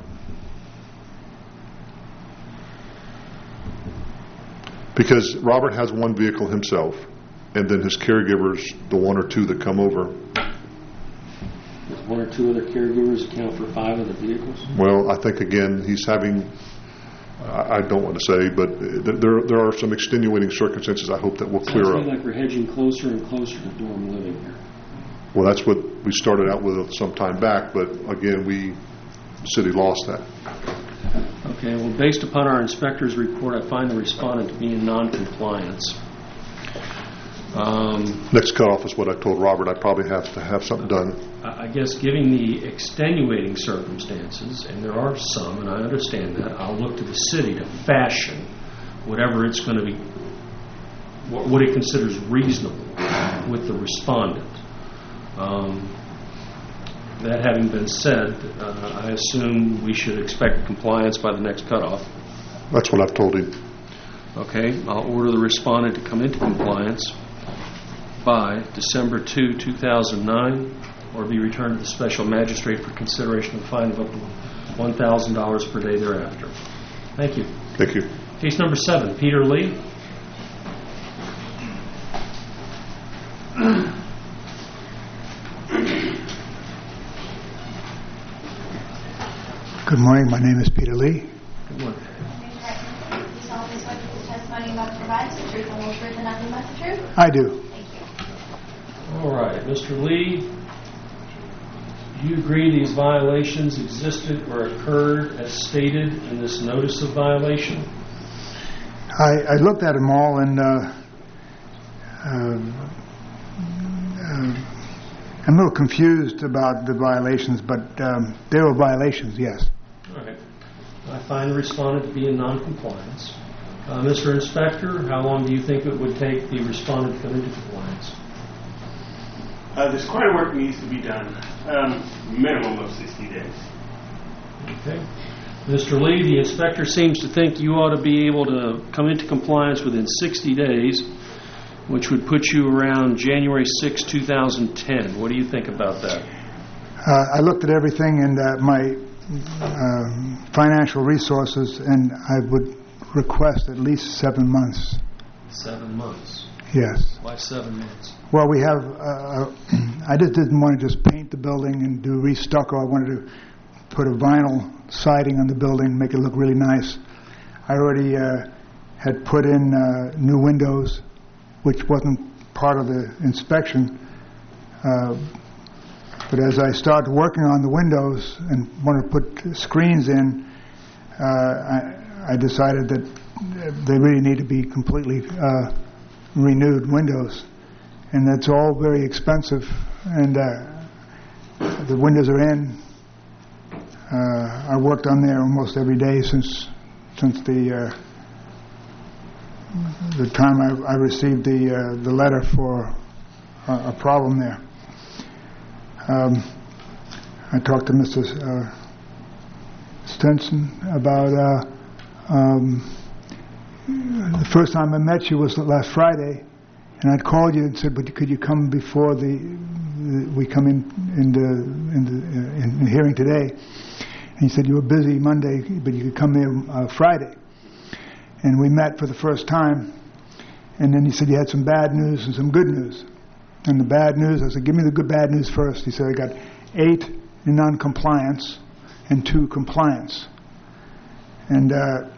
Because Robert has one vehicle himself, and then his caregivers, the one or two that come over. Does one or two other caregivers account for five other vehicles? Well, I think, again, he's having, I I don't want to say, but there there are some extenuating circumstances I hope that will clear Sounds up. to me like we're hedging closer and closer to dorm living here. Well, that's what we started out with some time back, but again, we, the city lost that. Okay, well, based upon our inspector's report, I find the respondent to be in noncompliance. Um, Next cutoff is what I told Robert. I probably have to have something done. I I guess giving the extenuating circumstances, and there are some, and I understand that, I'll look to the city to fashion whatever it's going to be, what what it considers reasonable with the respondent. Um, that having been said, uh, I assume we should expect compliance by the next cutoff. That's what I've told him. Okay, I'll order the respondent to come into compliance by December second, two thousand nine, or be returned to the special magistrate for consideration of a fine of up to one thousand dollars per day thereafter. Thank you. Thank you. Case number seven, Peter Lee. Good morning. My name is Peter Lee. Good morning. You solemnly swear that the testimony you're about to provide is the truth and the whole truth and nothing but the truth? I do. Thank you. All right, Mister Lee, do you agree these violations existed or occurred as stated in this notice of violation? I, I looked at them all, and uh, uh, uh, I'm a little confused about the violations, but um, they were violations, yes. All right. I find the respondent to be in noncompliance. Uh, Mister Inspector, how long do you think it would take the respondent to come into compliance? Uh, there's quite a work needs to be done. Um, minimum of sixty days. Okay. Mister Lee, the inspector seems to think you ought to be able to come into compliance within sixty days. which would put you around January sixth, two thousand ten. What do you think about that? Uh, I looked at everything and uh, my uh, financial resources, and I would request at least seven months. Seven months. Yes. Why seven months? Well, we have, uh, I just didn't want to just paint the building and do re-stucco. I wanted to put a vinyl siding on the building, make it look really nice. I already uh, had put in uh, new windows, which wasn't part of the inspection. Uh, but as I started working on the windows and wanted to put screens in, uh, I, I decided that they really need to be completely uh, renewed windows. And that's all very expensive. And uh, the windows are in. Uh, I worked on there almost every day since since the uh, the time I, I received the uh, the letter for a, a problem there. Um, I talked to Mister Uh, Stenson about uh, um, the first time I met you was last Friday, and I'd called you and said, "But could you come before the, the we come in in the in the uh, in, in hearing today?" And he said, "You were busy Monday, but you could come there uh, Friday." And we met for the first time, and then he said, "You had some bad news and some good news." And the bad news, I said, "Give me the good bad news first." He said, "I got eight in non-compliance and two compliance." And uh,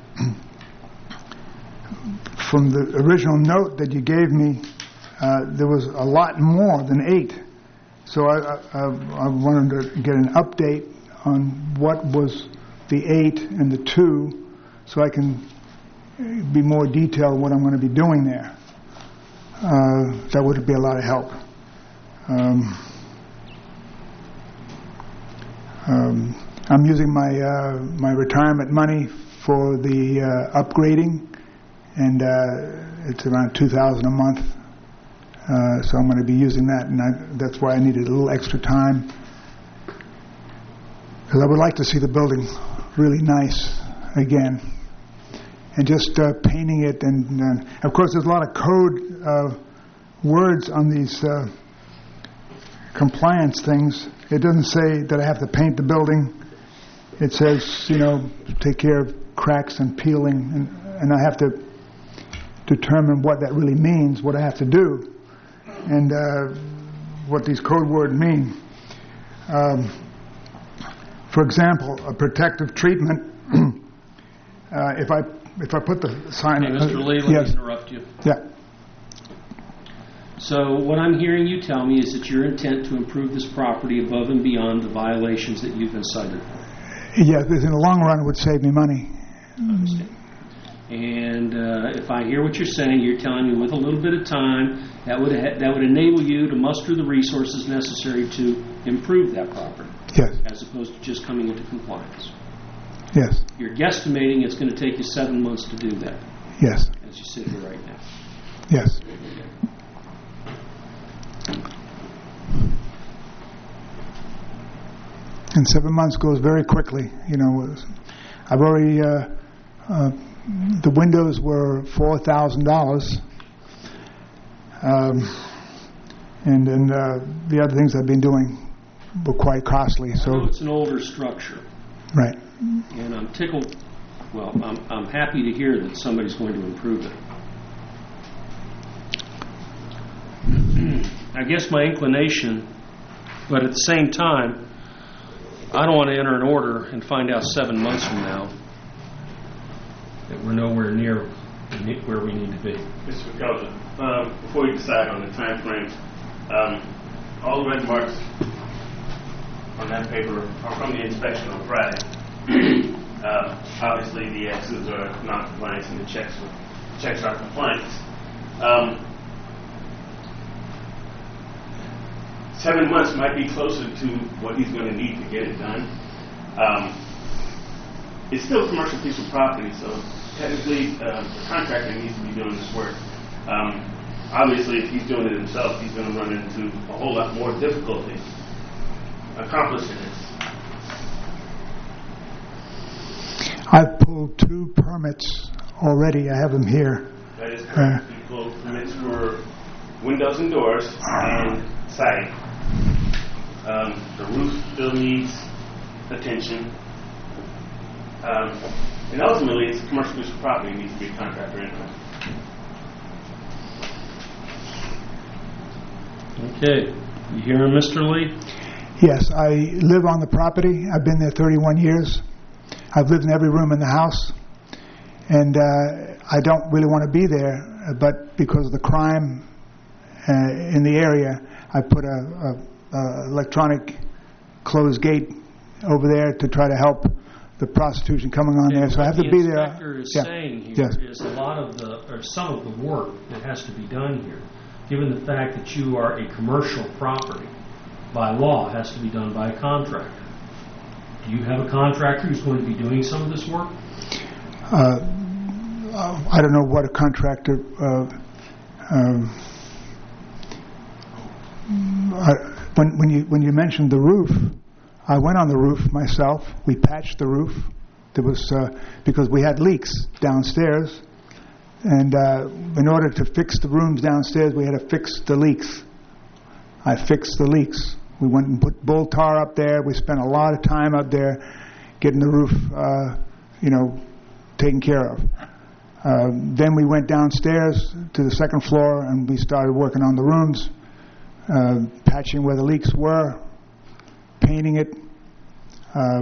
from the original note that you gave me, uh, there was a lot more than eight. So I, I, I wanted to get an update on what was the eight and the two, so I can be more detailed what I'm going to be doing there. Uh, that would be a lot of help. Um, um, I'm using my uh, my retirement money for the uh, upgrading, and uh, it's around two thousand dollars a month. Uh, so I'm going to be using that, and I, that's why I needed a little extra time, because I would like to see the building really nice again. And just uh, painting it, and uh, of course there's a lot of code uh, words on these uh, compliance things. It doesn't say that I have to paint the building. It says, you know, take care of cracks and peeling, and, and I have to determine what that really means, what I have to do, and uh, what these code words mean. Um, for example, a protective treatment, uh, if I If I put the sign... Hey, Mister Lee, let yes. me interrupt you. Yeah. So what I'm hearing you tell me is that your intent to improve this property above and beyond the violations that you've been cited for. Yeah, because in the long run it would save me money. I understand. And uh, if I hear what you're saying, you're telling me with a little bit of time, that would ha- that would enable you to muster the resources necessary to improve that property. Yes. As opposed to just coming into compliance. Yes. You're guesstimating it's going to take you seven months to do that. Yes. As you sit here right now. Yes. And seven months goes very quickly. You know, I've already, uh, uh, the windows were four thousand dollars. Um, and then uh, the other things I've been doing were quite costly. So I know it's an older structure. Right. And I'm tickled, well, I'm, I'm happy to hear that somebody's going to improve it. I guess my inclination, but at the same time, I don't want to enter an order and find out seven months from now that we're nowhere near where we need to be. Mister McKelvin, um, before you decide on the time frame, um, all the red marks on that paper are from the inspection on Friday. uh, obviously, the X's are non-compliance and the checks are, checks are compliance. Um, seven months might be closer to what he's going to need to get it done. Um, it's still a commercial piece of property, so technically uh, the contractor needs to be doing this work. Um, obviously, if he's doing it himself, he's going to run into a whole lot more difficulty accomplishing this. I've pulled two permits already. I have them here. That is correct. Uh, you pulled permits for windows and doors, and siding. Um, the roof still needs attention. Um, and ultimately, it's a commercial piece of property. It needs to be a contractor anyway. Okay. You hearing Mister Lee? Yes, I live on the property. I've been there thirty-one years. I've lived in every room in the house. And uh, I don't really want to be there, but because of the crime uh, in the area, I put a, a, a electronic closed gate over there to try to help the prostitution coming on there. So I have to be there. What the inspector is Yeah. saying here Yes. is a lot of the, or some of the work that has to be done here, given the fact that you are a commercial property, by law, has to be done by a contractor. Do you have a contractor who's going to be doing some of this work? Uh, uh, I don't know what a contractor. Uh, um, I, when, when you when you mentioned the roof, I went on the roof myself. We patched the roof. There was uh, because we had leaks downstairs, and uh, in order to fix the rooms downstairs, we had to fix the leaks. I fixed the leaks. We went and put bull tar up there. We spent a lot of time up there getting the roof, uh, you know, taken care of. Uh, then we went downstairs to the second floor and we started working on the rooms, uh, patching where the leaks were, painting it, uh,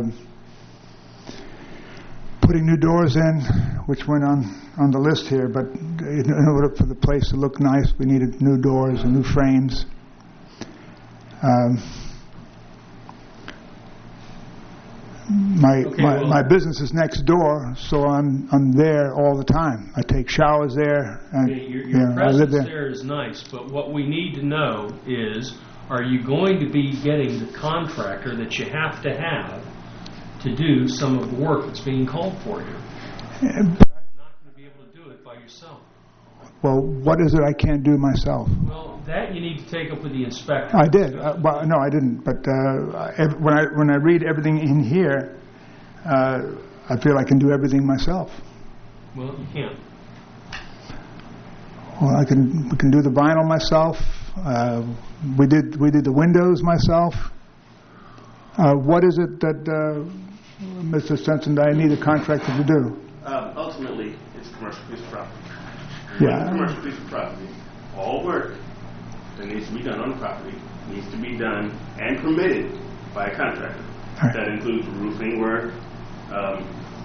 putting new doors in, which went on, on the list here, but in order for the place to look nice, we needed new doors and new frames. Um, my Okay, my, well- my business is next door, so I'm I'm there all the time. I take showers there, and Okay, Your, your yeah, I live presence there. there is nice, but what we need to know is, are you going to be getting the contractor that you have to have to do some of the work that's being called for here? Yeah, You're not going to be able to do it by yourself. Well, what is it I can't do myself? Well, that you need to take up with the inspector. I did. Uh, well, no, I didn't. But uh, ev- when I when I read everything in here, uh, I feel I can do everything myself. Well, you can't. Well, I can we can do the vinyl myself. Uh, we did we did the windows myself. Uh, what is it that uh, Mister Stenson, that I need a contractor to do? Um, ultimately, it's a commercial piece of property. Yeah. It's a commercial piece of property. All work that needs to be done on the property needs to be done and permitted by a contractor. Right. That includes roofing work. Um,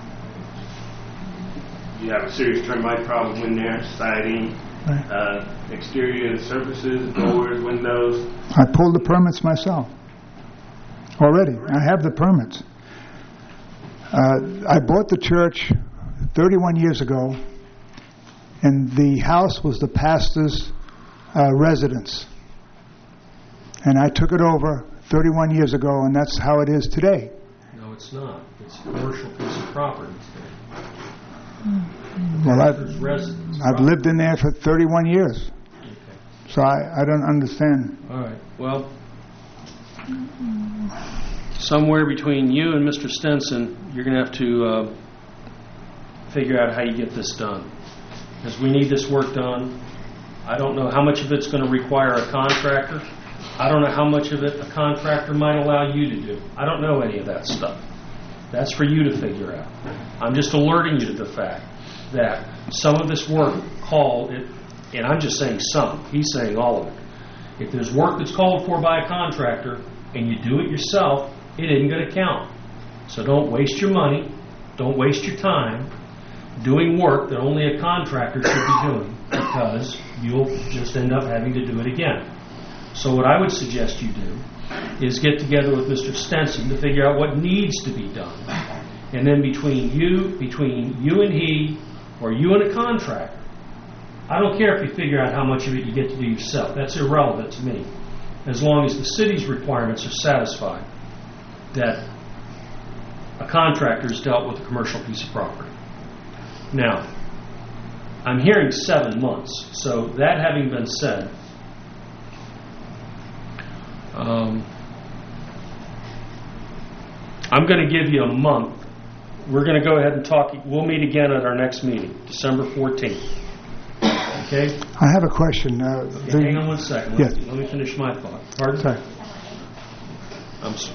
you have a serious termite problem in there, siding, Right. uh, exterior surfaces, doors, windows. I pulled the permits myself already. I have the permits. Uh, I bought the church thirty-one years ago, and the house was the pastor's uh, residence. And I took it over thirty-one years ago, and that's how it is today. No, it's not. It's a commercial piece of property today. Well, I've, There's residence. I've property. lived in there for thirty-one years, Okay. so I, I don't understand. All right. Well, somewhere between you and Mister Stenson, you're going to have to uh, figure out how you get this done. Because we need this work done. I don't know how much of it's going to require a contractor. I don't know how much of it a contractor might allow you to do. I don't know any of that stuff. That's for you to figure out. I'm just alerting you to the fact that some of this work called, it, and I'm just saying some, he's saying all of it. If there's work that's called for by a contractor and you do it yourself, it isn't going to count. So don't waste your money, don't waste your time doing work that only a contractor should be doing, because you'll just end up having to do it again. So what I would suggest you do is get together with Mister Stenson to figure out what needs to be done. And then between you, between you and he, or you and a contractor, I don't care if you figure out how much of it you get to do yourself. That's irrelevant to me. As long as the city's requirements are satisfied that a contractor has dealt with a commercial piece of property. Now, I'm hearing seven months. So that having been said, um, I'm going to give you a month. We're going to go ahead and talk. We'll meet again at our next meeting, December fourteenth. Okay? I have a question. Uh, Okay, the- hang on one second. Yeah. Let me, let me finish my thought. Pardon? Sorry. I'm sorry.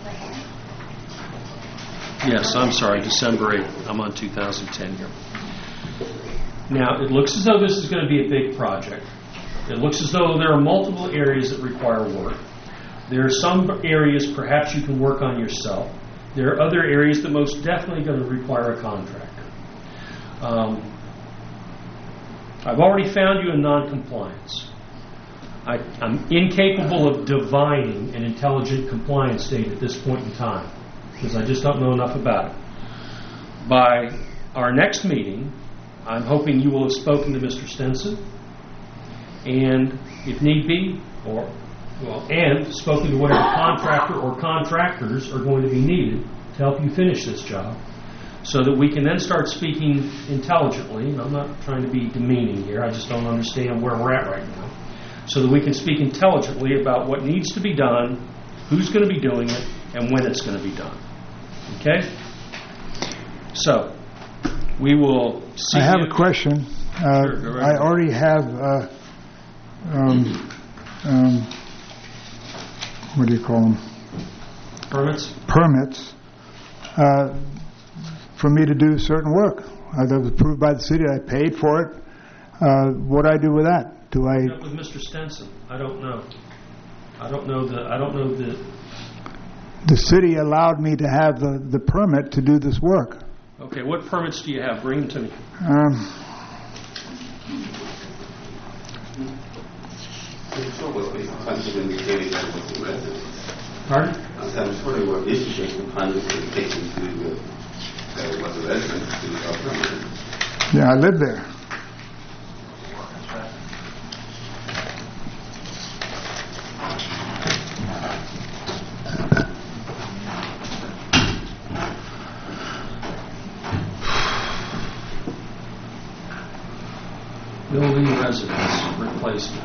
Yes, I'm sorry, December eighth. I'm on two thousand ten here. Now, it looks as though this is going to be a big project. It looks as though there are multiple areas that require work. There are some areas perhaps you can work on yourself. There are other areas that most definitely going to require a contractor. Um, I've already found you in non-compliance. I, I'm incapable of divining an intelligent compliance date at this point in time because I just don't know enough about it. By our next meeting, I'm hoping you will have spoken to Mister Stenson and, if need be, or well, and spoken to whatever contractor or contractors are going to be needed to help you finish this job, so that we can then start speaking intelligently. And I'm not trying to be demeaning here. I just don't understand where we're at right now. So that we can speak intelligently about what needs to be done, who's going to be doing it, and when it's going to be done. Okay? So, we will see I have you. a question. Uh, Sure, go right I already have, uh, um, um, what do you call them? Permits? Permits uh, for me to do certain work. Uh, that was approved by the city. I paid for it. Uh, what do I do with that? Do I? With Mister Stenson, I don't know. I don't know the. I don't know the. The city allowed me to have the, the permit to do this work. Okay, what permits do you have? Bring them to me. Um, Pardon? I'm sure there were issues with hundreds of cases to do with uh, what the residents do of permanent. yeah, I live there. Building residence replacement.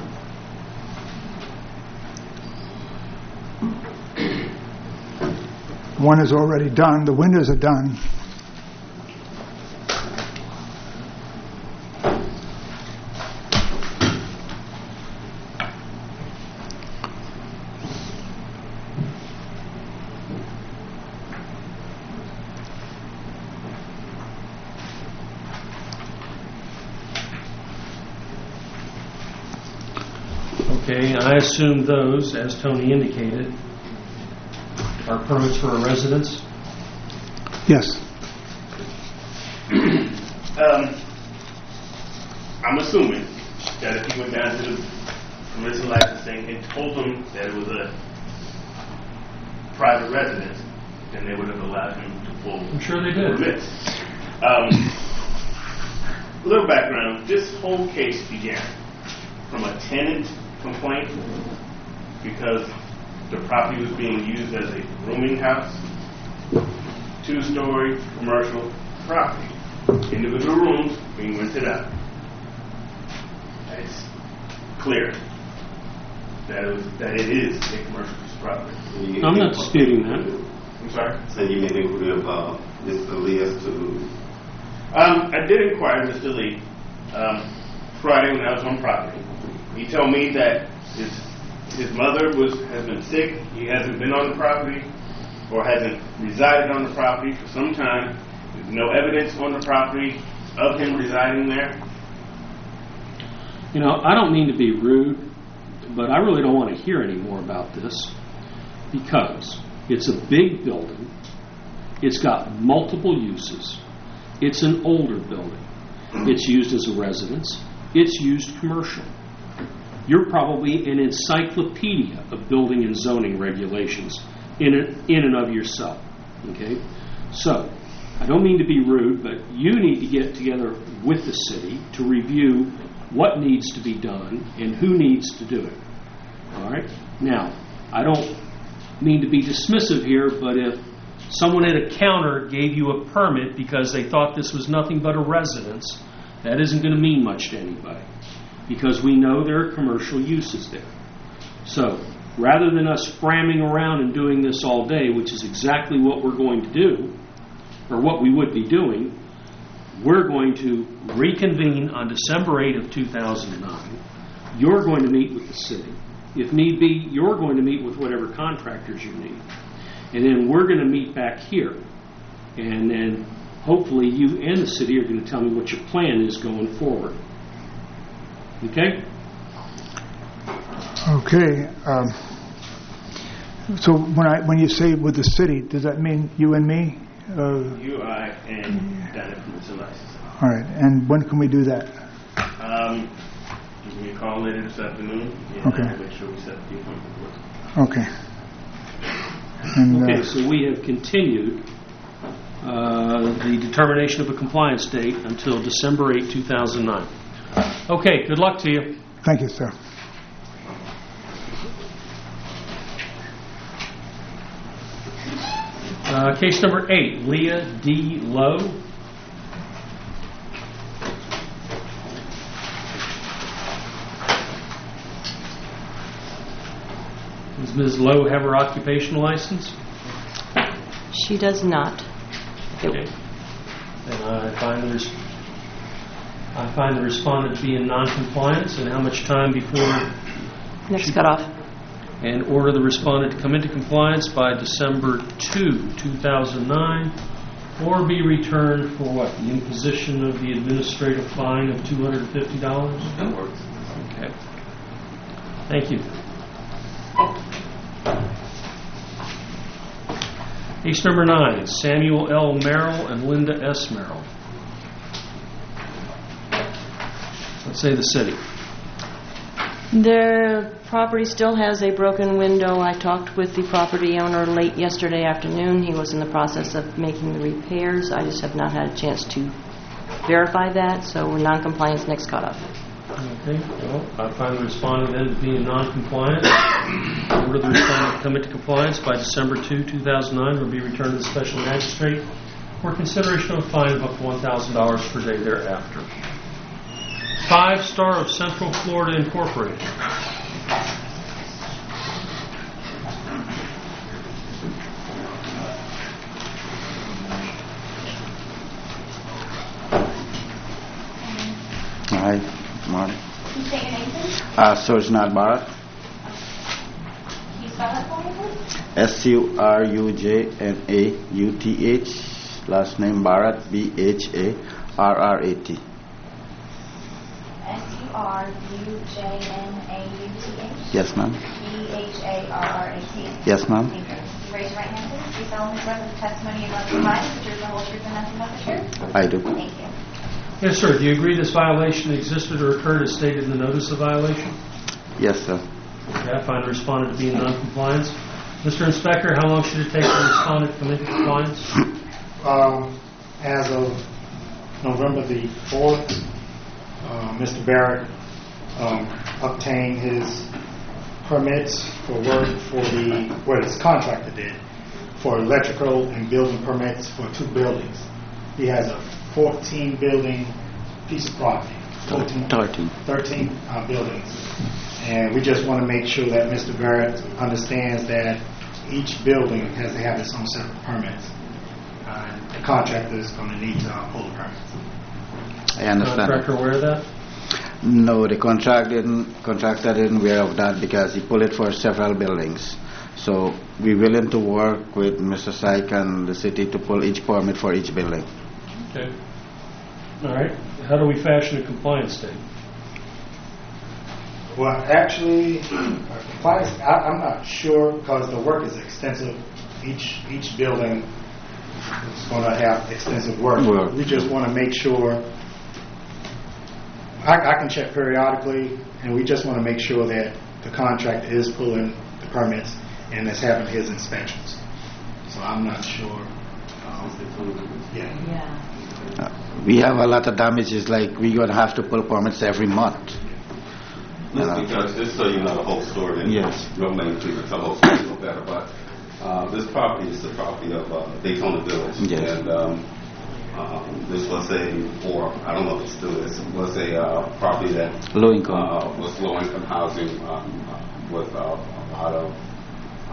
One is already done. The windows are done. Okay, and I assume those, as Tony indicated, are permits for a residence? Yes. Um, I'm assuming that if you went down to the permissive licensing and told them that it was a private residence, then they would have allowed him to pull I'm sure they did. permits. Um, a little background, this whole case began from a tenant complaint because the property was being used as a rooming house, two-story commercial property, individual rooms being rented out. It's clear that it, was, that it is a commercial piece of property. I'm not disputing that. I'm sorry? So you made inquiry about Mister Lee as to... Um, I did inquire Mister Lee um, Friday when I was on property. He told me that his his mother was has been sick. He hasn't been on the property or hasn't resided on the property for some time. There's no evidence on the property of him residing there. You know, I don't mean to be rude, but I really don't want to hear any more about this because it's a big building. It's got multiple uses. It's an older building. It's used as a residence. It's used commercial. You're probably an encyclopedia of building and zoning regulations in and, in and of yourself. Okay? So, I don't mean to be rude, but you need to get together with the city to review what needs to be done and who needs to do it. All right? Now, I don't mean to be dismissive here, but if someone at a counter gave you a permit because they thought this was nothing but a residence, that isn't going to mean much to anybody because we know there are commercial uses there. So, rather than us framming around and doing this all day, which is exactly what we're going to do, or what we would be doing, We're going to reconvene on December eighth of two thousand nine. You're going to meet with the city. If need be, you're going to meet with whatever contractors you need. And then we're going to meet back here. And then hopefully you and the city are going to tell me what your plan is going forward. Okay? Okay. Um, so when I when you say with the city, does that mean you and me? Uh, You, I, and Donna from the Celeste. all right. And when can we do that? Um, give me a call later this afternoon, and Okay. I'll make sure we set the appointment for it. Okay. And, Okay, uh, so we have continued uh, the determination of a compliance date until December eighth, two thousand nine. Okay, good luck to you. Thank you, sir. Uh, Case number eight, Leah D. Lowe. Does Miz Lowe have her occupational license? She does not. Okay. And I find the res- I find the respondent to be in noncompliance, and how much time before? Next cutoff. And order the respondent to come into compliance by December second, two thousand nine, or be returned for what? The imposition of the administrative fine of two hundred fifty dollars? That works. Okay. Thank you. Case number nine, Samuel L. Merrill and Linda S. Merrill. Let's say the city. Their property still has a broken window. I talked with the property owner late yesterday afternoon. He was in the process of making the repairs. I just have not had a chance to verify that, so we're non-compliance next cutoff. Okay, well, I find the respondent then to be in non-compliance. Order the respondent to come into compliance by December second, two thousand nine, or be returned to the special magistrate for consideration of a fine of up to one thousand dollars per day thereafter. Five Star of Central Florida Incorporated. Hi, morning. Can you state your name, please? Uh, Surjnath Bharat, Can you spell that for me, please? S U R U J N A U T H, last name Bharat, B H A R R A T. S U R U J N A U T H? Yes, ma'am. B H A R R A T? Yes, ma'am. Thank you. You raise your right hand, please. Do you solemnly swear that the testimony you're about to provide is the truth, the whole truth, and nothing but the truth? I do. Thank you. Yes, sir. Do you agree this violation existed or occurred as stated in the notice of violation? Yes, sir. Okay, I find the respondent to be in non-compliance. Mister Inspector, how long should it take for the respondent to come into compliance? Um, as of November the fourth, uh, Mister Barrett um, obtained his permits for work for the, what his contractor did, for electrical and building permits for two buildings. He has a fourteen building piece of property. fourteen, thirteen. thirteen uh, buildings. And we just want to make sure that Mister Barrett understands that each building has to have its own separate permits. Uh, the contractor is going to need to uh, pull the permits. I understand. Contractor aware of that? No, the contract didn't, contractor didn't aware of that because he pulled it for several buildings. So we're willing to work with Mister Syke and the city to pull each permit for each building. Okay. All right. How do we fashion a compliance date? Well, actually, uh, compliance, I, I'm not sure because the work is extensive. Each each building is going to have extensive work. Work. We just want to make sure. I, I can check periodically, and we just want to make sure that the contractor is pulling the permits and is having his inspections. So I'm not sure. Um, yeah. Yeah. Uh, we have a lot of damages, like we're going to have to pull permits every month. Mister Judge, just so you know the whole story, and Yes. your main people tell the whole story a little better, but uh, this property is the property of uh, Daytona Village. Yes. And um, um, this was a, or I don't know if it still is, was a uh, property that Low income. uh, was low income housing um, uh, with uh, a lot of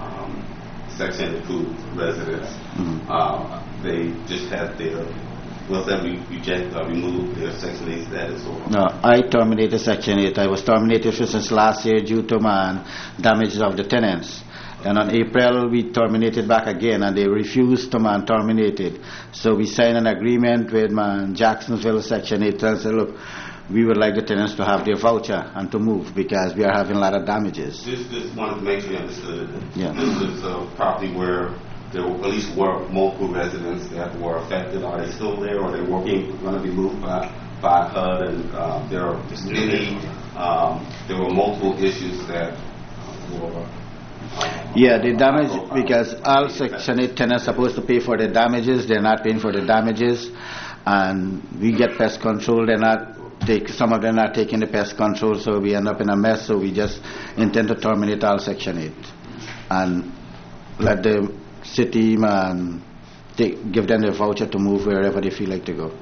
um, Section eighty-two residents. Mhm. Uh, they just had their was that re- reject or remove their Section eight status? Or? No, I terminated Section eight. I was terminated since last year due to man damages of the tenants. And on April, we terminated back again, and they refused to man terminated. So we signed an agreement with man Jacksonville Section eight and said, look, we would like the tenants to have their voucher and to move because we are having a lot of damages. Just, just wanted to make sure you understood. Yeah. This is a property where there were, at least were multiple residents that were affected. Are they still there, or are they working, going to be moved by, by H U D? And uh, there are many, um, there were multiple issues that were. Um, Yeah, the damage, because all Section eight tenants are supposed to pay for the damages. They're not paying for the damages. And we get pest control. They're not take, some of them are taking the pest control, so we end up in a mess. So we just intend to terminate all Section eight and let the city man take, give them the voucher to move wherever they feel like to go.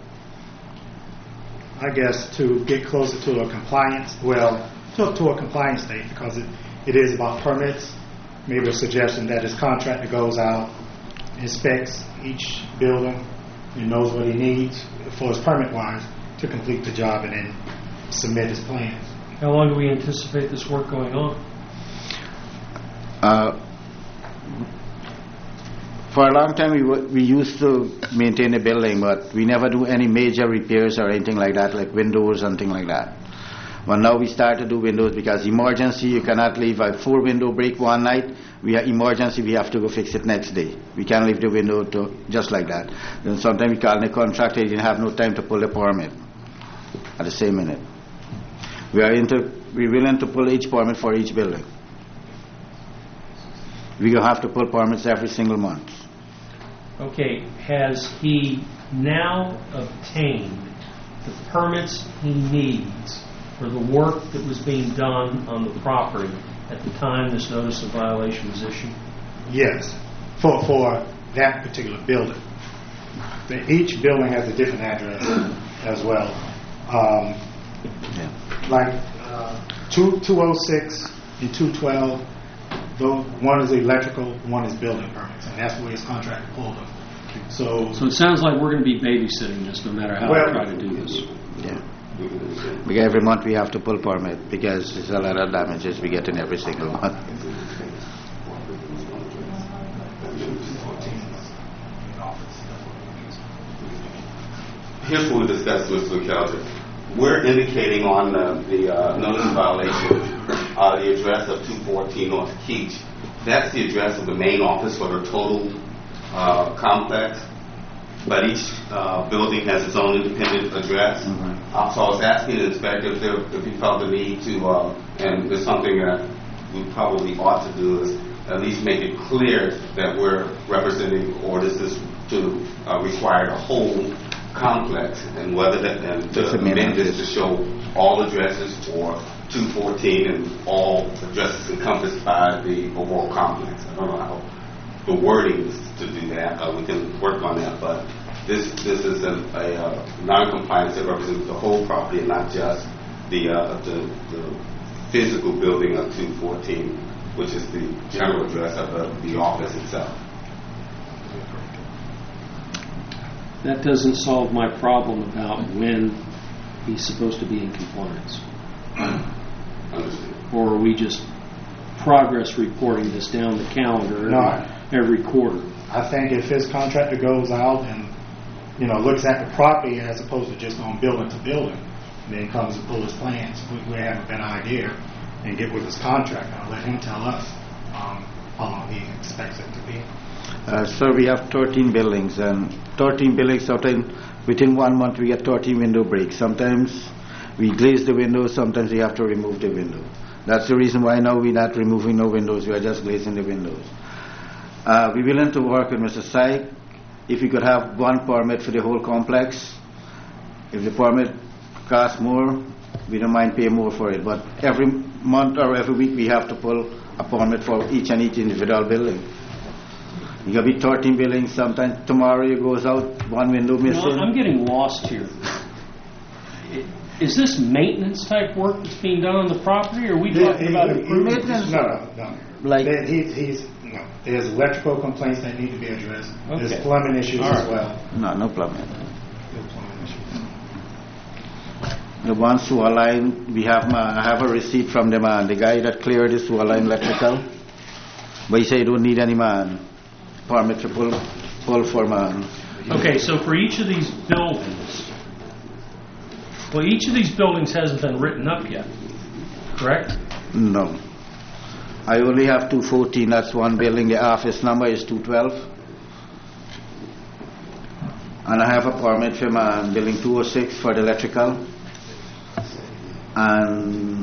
I guess to get closer to a compliance, well, to, to a compliance state, because it, it is about permits. Maybe a suggestion that his contractor goes out, inspects each building, and knows what he needs for his permit-wise to complete the job, and then submit his plans. How long do we anticipate this work going on? Uh, for a long time, we w- we used to maintain the building, but we never do any major repairs or anything like that, like windows and things like that. But now we start to do windows because emergency, you cannot leave a four window break one night. We have emergency, we have to go fix it next day. We can't leave the window to just like that. Then sometimes we call the contractor, he didn't have no time to pull the permit at the same minute. We are into, we're willing to pull each permit for each building. We will have to pull permits every single month. Okay, has he now obtained the permits he needs for the work that was being done on the property at the time this notice of violation was issued? Yes, for for that particular building. The, each building has a different address as well. Um, yeah. Like uh, two oh six and two twelve, though one is electrical, one is building permits, and that's where his contract pulled them. So, So it sounds like we're going to be babysitting this no matter how Well- we try to do this. Yeah. Because every month we have to pull permit because there's a lot of damages we get in every single month. Here's what we discussed with Mister Kelder. We're indicating on uh, the uh, notice of violation uh, the address of two fourteen North Keach. That's the address of the main office for the total uh, complex, but each uh, building has its own independent address. Mm-hmm. uh, so I was asking the inspector if, there, if he felt the need to, uh, and it's something that we probably ought to do, is at least make it clear that we're representing, or this is to uh, require the whole complex, and whether that, and to amend this to show all addresses for two fourteen and all addresses encompassed by the overall complex. I don't know how the wording is to do that. Uh, we can work on that, but this this is a, a uh, non-compliance that represents the whole property and not just the, uh, the the physical building of two fourteen, which is the general address of the, the office itself. That doesn't solve my problem about when he's supposed to be in compliance. Understood. Or are we just progress reporting this down the calendar No. every quarter? I think if his contractor goes out and, you know, looks at the property as opposed to just going building to building, and then comes and pull his plans, we, we have a better idea, and get with his contractor and let him tell us um, how long he expects it to be. Uh, sir, we have thirteen buildings, and thirteen buildings, sometimes within one month we get thirteen window breaks. Sometimes we glaze the windows, sometimes we have to remove the window. That's the reason why now we're not removing no windows, we are just glazing the windows. Uh, we're willing to work with Mister Syke. If we could have one permit for the whole complex, if the permit costs more, we don't mind paying more for it. But every month or every week we have to pull a permit for each and each individual building. You got to be thirteen buildings. Sometimes tomorrow it goes out, one window missing. You know, I'm getting lost here. Is this maintenance type work that's being done on the property, or are we talking He- about he- improvements? Maintenance? No, no. Like- There- he, he's, no. There's electrical complaints that need to be addressed. There's Okay. plumbing issues All as right. well. No, no plumbing. The one sewer line, we have, my, I have a receipt from the man, the guy that cleared the sewer line electrical. But he said you don't need any man, permit to pull, pull for man. Okay, so for each of these buildings, well, each of these buildings hasn't been written up yet, correct? No. I only have two fourteen, that's one building, the office number is two twelve. And I have a permit for my building two oh six for the electrical. And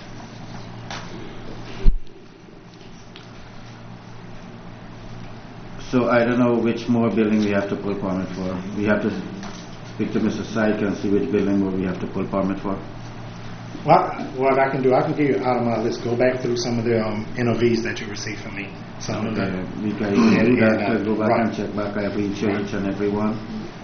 so I don't know which more building we have to pull permit for. We have to speak to Mister Syke and see which building more we have to pull permit for. What, what I can do, I can give you out of my list, go back through some of the um, N O Vs that you received from me. Some of Okay, them. we can do that, And, uh, go back right. and check back every each, each and every one.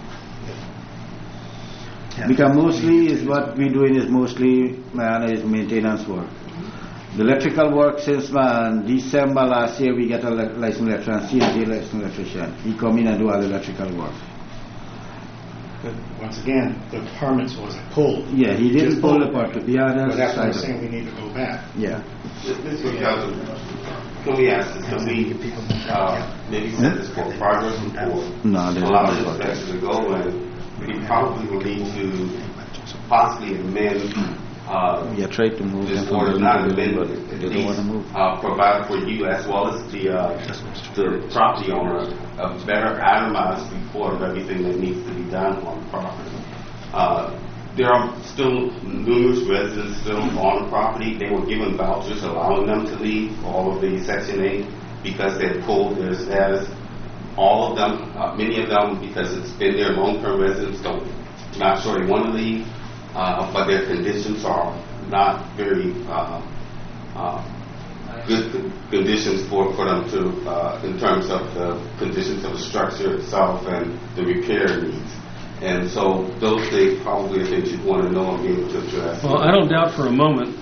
Yeah. Because mostly is what we're doing is mostly, man, is maintenance work. The electrical work since man, December last year we get a le- licensed electrician, C N G licensed electrician. He come in and do all the electrical work. But once again, the permits wasn't pulled. Yeah, he didn't Just pull the pulled. part. Yeah, But that's that's what I'm the side saying, of we need to go back. it. Yeah. Mister McKelvey, can we ask this, can we, uh, maybe set this for progress report? No, there's Allow no the progress. inspection to go, and we probably will need to possibly amend, uh, Yeah, try to move this them from order, building not to building, amend, but but they at don't want to move. least, uh, provide for you as well as the, uh, the property owner a better itemized report of everything that needs to be done on the property. Uh, There are still numerous residents still on the property. They were given vouchers allowing them to leave, all of the Section eight, because they had pulled their status. All of them, uh, many of them, because it's been their long-term residents, don't, not sure they want to leave, uh, but their conditions are not very uh, uh, good con- conditions for, for them to, uh, in terms of the conditions of the structure itself and the repair needs. And so those things probably are things you'd want to know and be able to address. Well, I don't doubt for a moment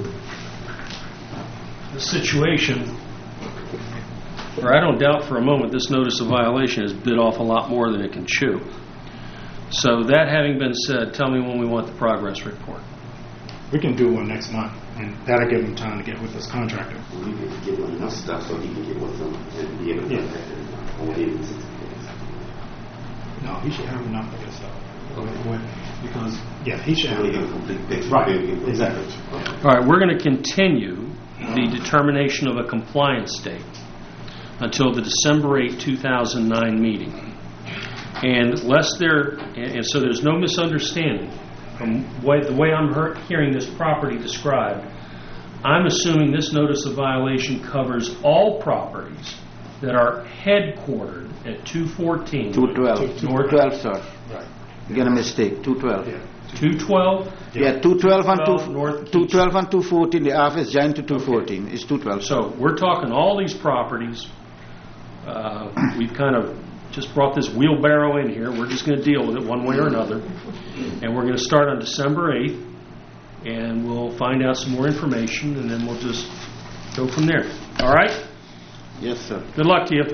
the situation, or I don't doubt for a moment this notice of violation has bit off a lot more than it can chew. So that having been said, tell me when we want the progress report. We can do one next month, and that'll give him time to get with this contractor. We can give him enough stuff so he can get with them and be able to Yeah. contact them within sixty days. No, he should have enough of this stuff. Because, yeah, he should have Really get a enough. complete picture. Right, Really get a complete exactly. picture. All right, we're going to continue the determination of a compliance date until the December eighth, two thousand nine meeting. And lest there, and and so there's no misunderstanding from way, the way I'm hear- hearing this property described, I'm assuming this notice of violation covers all properties that are headquartered at two fourteen. two twelve. North- two twelve, sir. Right. You get a mistake, two twelve. Yeah. two twelve? Yeah, two twelve and twelve North two, Keys. two twelve and two fourteen, the office joined to two fourteen, it's two twelve. So we're talking all these properties. Uh, We've kind of just brought this wheelbarrow in here. We're just going to deal with it one way or another. And we're going to start on December eighth, and we'll find out some more information, and then we'll just go from there. All right? Yes, sir. Good luck to you.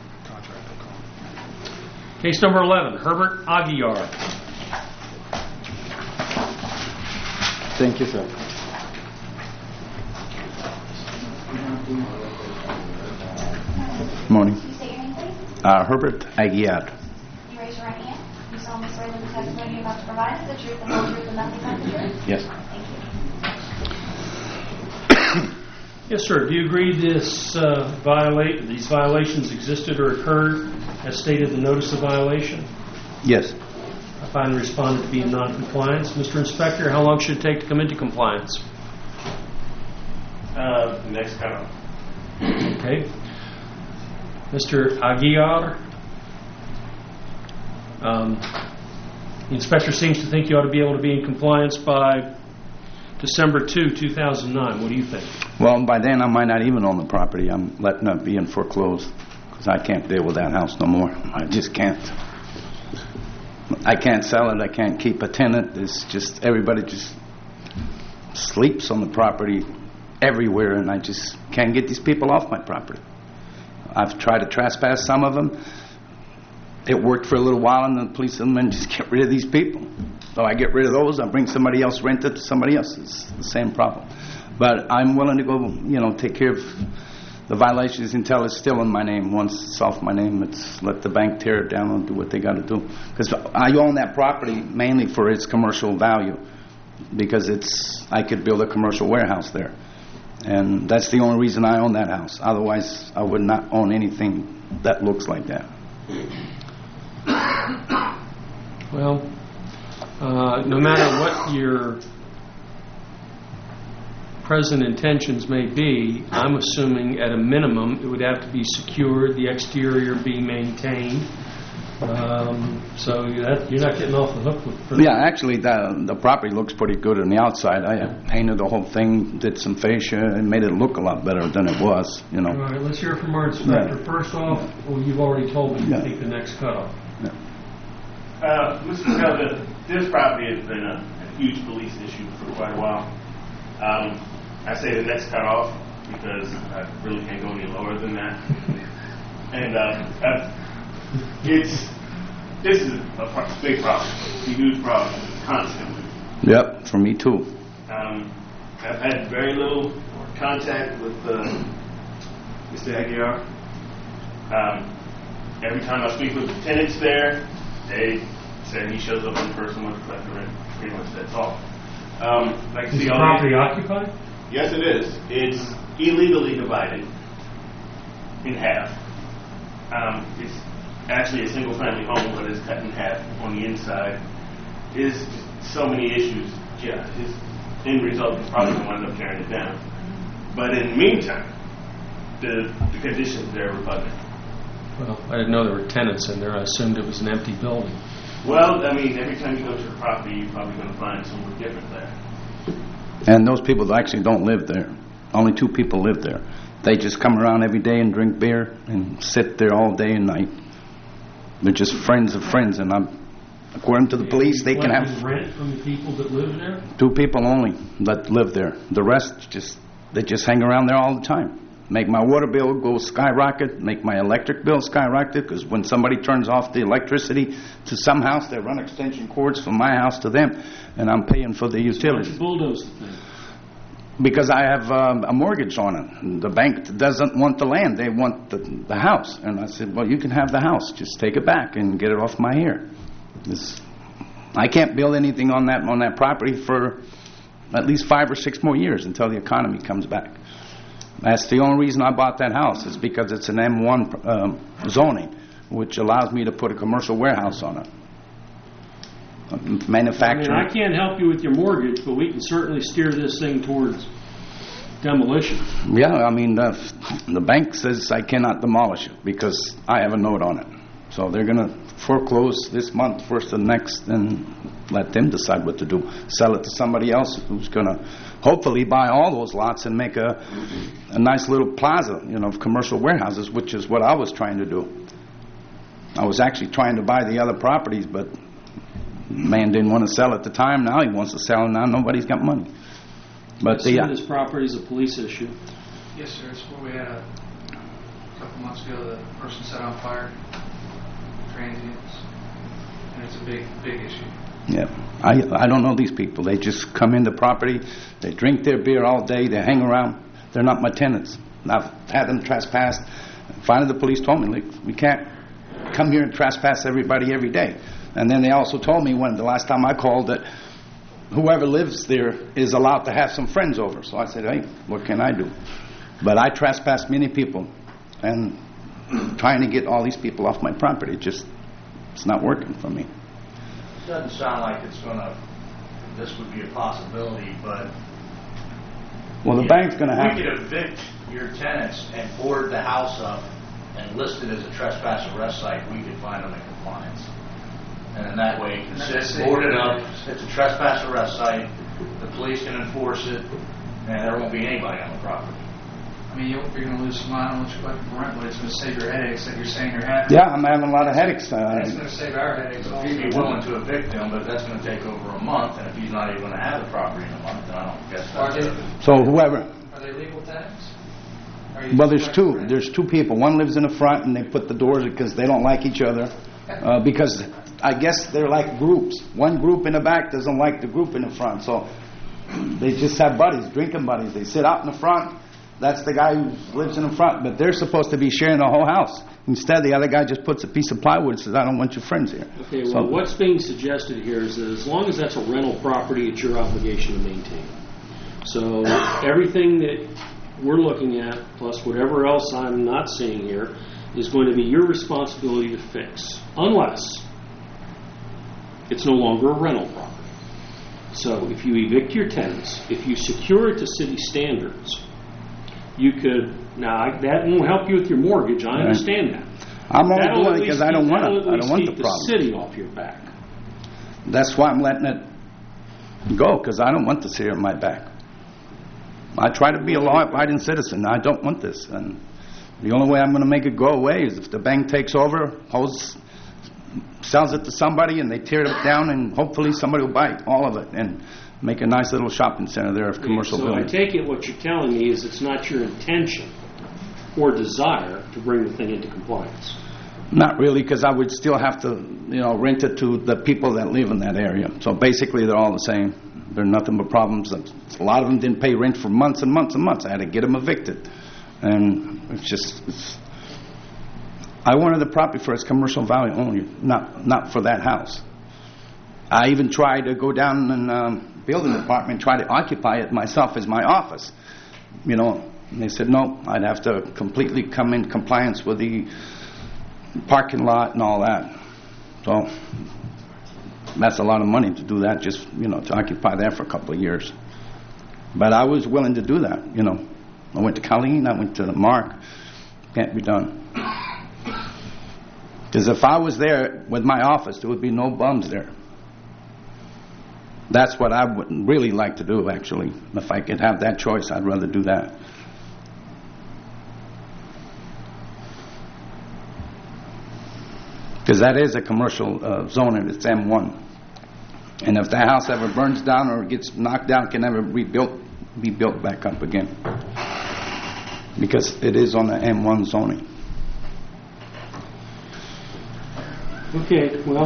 Case number eleven, Herbert Aguiar. Thank you, sir. Morning. Can you state your name, please? Uh, Herbert Aguiar. You raise your right hand. You solemnly swear that the testimony you're about to provide is the truth, the whole truth, and nothing but the truth? Yes. Thank you. Yes, sir. Do you agree this uh, violate these violations existed or occurred as stated in the notice of violation? Yes. I find the respondent to be in noncompliance. Mister Inspector, how long should it take to come into compliance? Uh, next cutoff. Okay. Mister Aguiar, um, the inspector seems to think you ought to be able to be in compliance by December second, two thousand nine. What do you think? Well, by then I might not even own the property. I'm letting it be in foreclosed because I can't deal with that house no more. I just can't. I can't sell it. I can't keep a tenant. It's just everybody just sleeps on the property everywhere, and I just can't get these people off my property. I've tried to trespass some of them. It worked for a little while, and the police and men just get rid of these people. So I get rid of those, I bring somebody else, rent it to somebody else. It's the same problem. But I'm willing to go, you know, take care of the violations until it's still in my name. Once it's off my name, it's let the bank tear it down and do what they got to do. Because I own that property mainly for its commercial value, because it's I could build a commercial warehouse there. And that's the only reason I own that house. Otherwise, I would not own anything that looks like that. Well, uh, no matter what your present intentions may be, I'm assuming at a minimum it would have to be secured, the exterior be maintained. Um, so that, you're not getting off the hook with. For yeah, actually, the the property looks pretty good on the outside. I painted the whole thing, did some fascia, and made it look a lot better than it was. You know. All right, let's hear from our inspector. Yeah. First off, well, you've already told me you Yeah. take the next cutoff. Yeah. Uh, Mister Kelda, this property has been a, a huge police issue for quite a while. Um, I say the next cutoff because I really can't go any lower than that. And uh, I've, it's this is a pro- big problem, it's a huge problem, constantly. Yep, for me too. Um, I've had very little contact with uh, Mister Aguiar. Um, every time I speak with the tenants there, they say he shows up in person with a collector rent. Pretty much that's all. Um, like Is see the all property the- occupied? Yes, it is. It's illegally divided in half. Um, it's actually a single-family home, but it's cut in half on the inside. There's just so many issues. Yeah, his end result is probably going to wind up tearing it down. But in the meantime, the, the conditions there are repugnant. Well, I didn't know there were tenants in there. I assumed it was an empty building. Well, I mean, every time you go to the property, you're probably going to find something different there. And those people actually don't live there. Only two people live there. They just come around every day and drink beer and sit there all day and night. They're just friends of friends, and I'm, according to the police, they can Collecting have rent from the people that live there? two people only that live there. The rest just they just hang around there all the time. Make my water bill go skyrocket, make my electric bill skyrocket, because when somebody turns off the electricity to some house, they run extension cords from my house to them, and I'm paying for the Why don't utilities. you bulldoze the thing? Because I have um, a mortgage on it. The bank doesn't want the land, they want the, the house. And I said, well, you can have the house, just take it back and get it off my hair. This, I can't build anything on that on that property for at least five or six more years until the economy comes back. That's the only reason I bought that house, is because it's an M one um, zoning, which allows me to put a commercial warehouse on it. Manufacturing. I mean, I can't help you with your mortgage, but we can certainly steer this thing towards demolition. Yeah, I mean, the, the bank says I cannot demolish it because I have a note on it. So they're going to foreclose this month, first and next, and let them decide what to do. Sell it to somebody else who's going to hopefully buy all those lots and make a, a nice little plaza, you know, of commercial warehouses, which is what I was trying to do. I was actually trying to buy the other properties, but man didn't want to sell at the time. Now he wants to sell, and now nobody's got money. But the, I assume this property is a police issue. Yes, sir. It's where we had a couple months ago, the person set on fire, transients, and it's a big, big issue. Yeah, I I don't know these people. They just come into property, they drink their beer all day, they hang around. They're not my tenants. I've had them trespassed. Finally, the police told me, like, we can't come here and trespass everybody every day. And then they also told me when the last time I called that whoever lives there is allowed to have some friends over. So I said, hey, what can I do? But I trespassed many people, and trying to get all these people off my property, just it's not working for me. It doesn't sound like it's going to, this would be a possibility, but... Well, the bank's going to have... We could evict your tenants and board the house up and list it as a trespass arrest site. We could find them in compliance. And in that way, you can sit, board it up, it's a trespass arrest site, the police can enforce it, and there won't be anybody on the property. I mean, you're going to lose some money on what you're collecting for rent, but it's going to save your headaches that you're saying you're having. Yeah, I'm having a lot of headaches. Uh, It's going to save our headaches also. He'd be willing to evict him, but that's going to take over a month, and if he's not even going to have the property in a month, then I don't guess Are that's they, it. So whoever... are they legal tenants? Are you Well, there's collecting two. rent? There's two people. One lives in the front, and they put the doors because they don't like each other. Uh, because I guess they're like groups. One group in the back doesn't like the group in the front, so they just have buddies, drinking buddies. They sit out in the front. That's the guy who lives in the front, but they're supposed to be sharing the whole house. Instead, the other guy just puts a piece of plywood and says, I don't want your friends here. Okay, So- well, what's being suggested here is that as long as that's a rental property, it's your obligation to maintain. So everything that we're looking at, plus whatever else I'm not seeing here, is going to be your responsibility to fix, unless it's no longer a rental property. So if you evict your tenants, if you secure it to city standards, you could, now, I- that won't help you with your mortgage, I Right. understand that. I'm only That'll doing at it because least I don't keep- want that'll it. at I least don't want the keep the problem. city off your back. That's why I'm letting it go, because I don't want this here in my back. I try to be a law-abiding citizen. I don't want this. And the only way I'm going to make it go away is if the bank takes over, holds, sells it to somebody, and they tear it down, and hopefully somebody will buy all of it and make a nice little shopping center there of commercial So I buildings. take it what you're telling me is it's not your intention or desire to bring the thing into compliance. Not really, because I would still have to, you know, rent it to the people that live in that area. So basically, they're all the same. They're nothing but problems. A lot of them didn't pay rent for months and months and months. I had to get them evicted. And it's just, it's, I wanted the property for its commercial value only, not not for that house. I even tried to go down and um, building department and try to occupy it myself as my office. You know, and they said no, I'd have to completely come in compliance with the parking lot and all that. So that's a lot of money to do that, just, you know, to occupy that for a couple of years. But I was willing to do that, you know. I went to Colleen, I went to Mark. Can't be done. Because if I was there with my office, there would be no bums there. That's what I would really like to do, actually. If I could have that choice, I'd rather do that. Because that is a commercial uh, zone and it's M one. And if that house ever burns down or gets knocked down, it can never be built, be built back up again. Because it is on the M one zoning. Okay, well,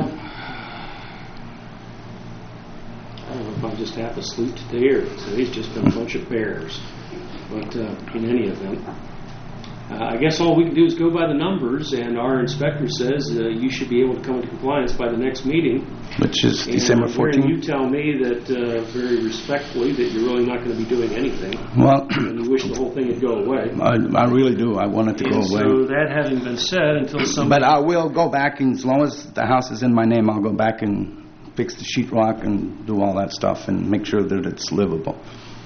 I don't know if I'm just half asleep today or if today's just been a bunch of bears. But uh, in any event, uh, I guess all we can do is go by the numbers, and our inspector says uh, you should be able to come into compliance by the next meeting. Which is And December I'm hearing fourteenth. you tell me that, uh, very respectfully, that you're really not going to be doing anything. Well, and you wish the whole thing would go away. I, I really do. I want it to go And away. so that having been said, until somebody... But I will go back, and as long as the house is in my name, I'll go back and fix the sheetrock and do all that stuff and make sure that it's livable.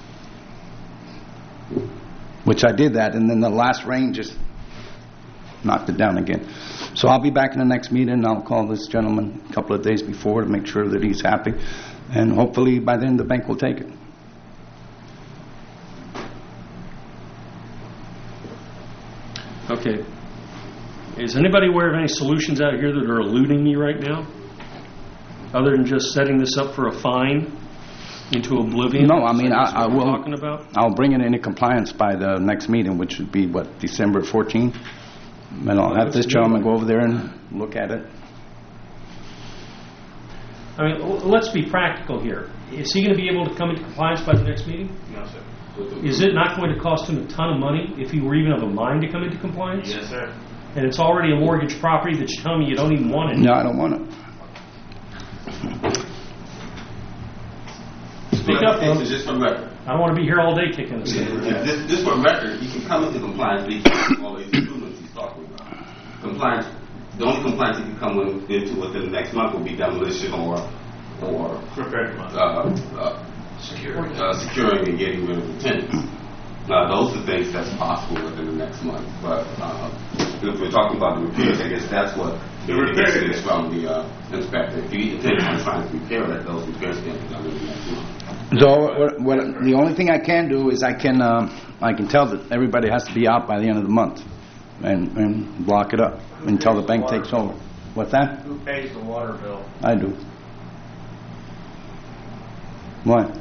Which I did that, and then the last rain just knocked it down again. So I'll be back in the next meeting, and I'll call this gentleman a couple of days before to make sure that he's happy, and hopefully by then the bank will take it. Okay. Is anybody aware of any solutions out here that are eluding me right now? Other than just setting this up for a fine into oblivion? No, I mean, I, That's I what we're will. talking about? I'll bring it into compliance by the next meeting, which would be what, December fourteenth. And I'll have this gentleman go over there and look at it. I mean, l- let's be practical here. Is he going to be able to come into compliance by the next meeting? No, sir. Is it not going to cost him a ton of money if he were even of a mind to come into compliance? Yes, sir. And it's already a mortgage property that you're telling me you don't even want it? No, I don't want it. Speak up, So folks. just for record. I don't want to be here all day kicking this Yeah, thing. yeah, This, this for record, you can come into compliance, but you can't do all these improvements he's talking about. Compliance, the only compliance you can come in- into within the next month will be demolition or, or, uh, uh, Security. uh, securing and getting rid of the tenants. Now, those are things that's possible within the next month, but, uh, if we're talking about the repairs, I guess that's what the The repair- indication is from the, uh, inspector. If you intend on trying to repair it, those repairs can be done in the next month. So what, what, the only thing I can do is I can um, I can tell that everybody has to be out by the end of the month, and, and block it up until the bank takes over. What's that? Who pays the water bill? I do. What?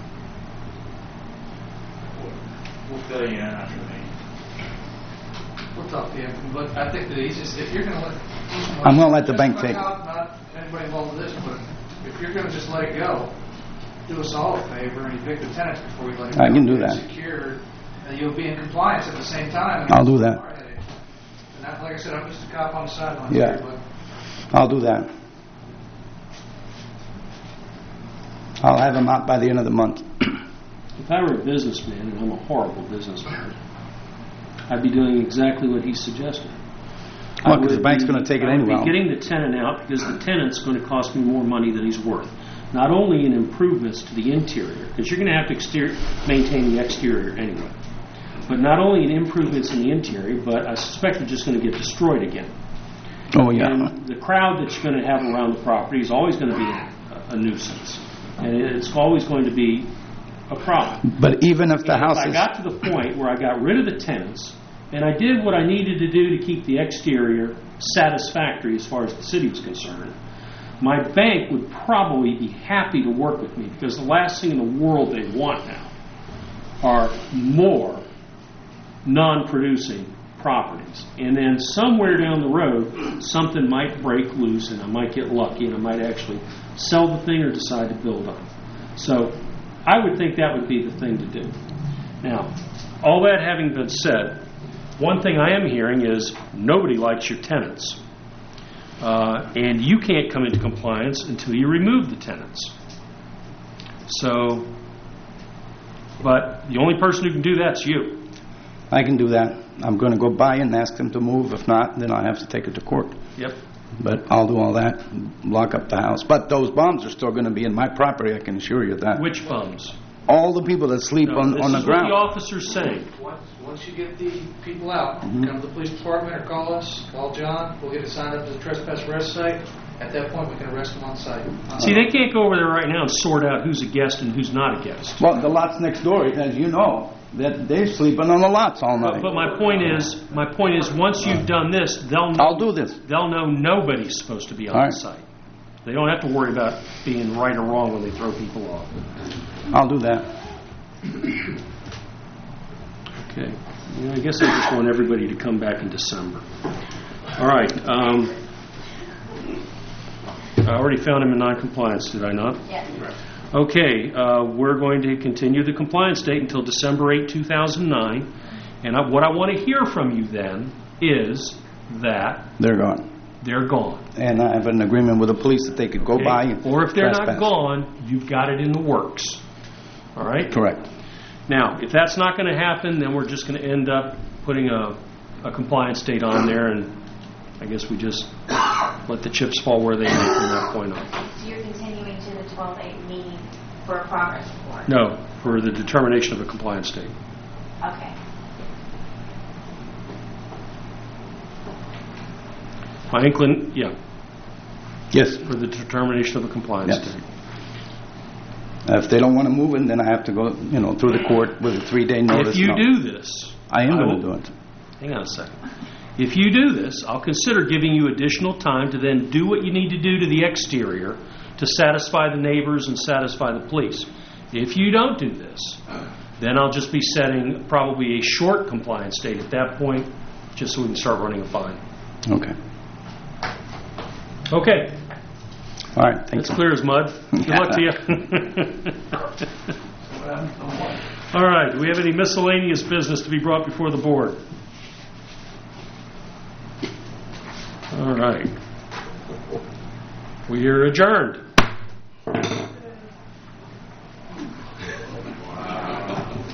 We'll fill you in after me. We'll talk to him, but I think the easiest, if you're going to let... I'm gonna let the just bank not take it. out, Not anybody involved with this, but if you're going to just let it go, do us all a favor and evict the tenants before you let it go. I can do Get it that. Secured, and you'll be in compliance at the same time. and I'll do that. And that, like I said, I'm just a cop on the sidelines Yeah. here, but I'll do that. I'll have them out by the end of the month. If I were a businessman, and I'm a horrible businessman, I'd be doing exactly what he suggested. Well, I 'cause the would bank's be- gonna take it I would anyway. be getting the tenant out because the tenant's going to cost me more money than he's worth. Not only in improvements to the interior, because you're going to have to exterior, maintain the exterior anyway, but not only in improvements in the interior, but I suspect they're just going to get destroyed again. Oh, yeah. And the crowd that you're going to have around the property is always going to be a, a nuisance. And it's always going to be a problem. But even if the And house if I is... got to the point where I got rid of the tenants, and I did what I needed to do to keep the exterior satisfactory as far as the city was concerned, my bank would probably be happy to work with me, because the last thing in the world they want now are more non-producing properties. And then somewhere down the road, something might break loose, and I might get lucky, and I might actually sell the thing or decide to build on it. So I would think that would be the thing to do. Now, all that having been said, one thing I am hearing is nobody likes your tenants. Uh, and you can't come into compliance until you remove the tenants. So, but the only person who can do that's you. I can do that. I'm going to go by and ask them to move. If not, then I have to take it to court. Yep. But I'll do all that, lock up the house. But those bums are still going to be in my property, I can assure you that. Which bums? All the people that sleep No, on, this on the is ground. what the officer's saying. once, once you get the people out, Mhm. come to the police department or call us, call John, we'll get it signed up to the trespass arrest site. At that point, we can arrest them on site. See, they can't go over there right now and sort out who's a guest and who's not a guest. Well, the lots next door, as you know, that they're sleeping on the lots all But, night. but my point is, my point is, once you've done this, they'll know, I'll do this. they'll know nobody's supposed to be on All the right. site. They don't have to worry about being right or wrong when they throw people off. I'll do that. Okay. Yeah, I guess I just want everybody to come back in December. All right. Um, I already found him in noncompliance, did I not? Yes. Okay. Uh, we're going to continue the compliance date until December eighth, two thousand nine. And I, what I want to hear from you then is that They're gone. they're gone. And I have an agreement with the police that they could go Okay? by and Or if they're trespass. not gone, you've got it in the works. All right? Correct. Now, if that's not going to happen, then we're just going to end up putting a, a compliance date on there, and I guess we just let the chips fall where they may from that point on. So you're continuing to the twelve eight meeting for a progress report? No, for the determination of a compliance date. Okay. My inclin, yeah, Yes. for the determination of a compliance Yes. date. If they don't want to move in, then I have to go, you know, through the court with a three-day notice. If you No. do this, I am I going will- to do it. hang on a second. If you do this, I'll consider giving you additional time to then do what you need to do to the exterior to satisfy the neighbors and satisfy the police. If you don't do this, then I'll just be setting probably a short compliance date at that point, just so we can start running a fine. Okay. Okay, All right. Thank it's you. clear as mud. Good luck to you. All right, do we have any miscellaneous business to be brought before the board? All right. We are adjourned.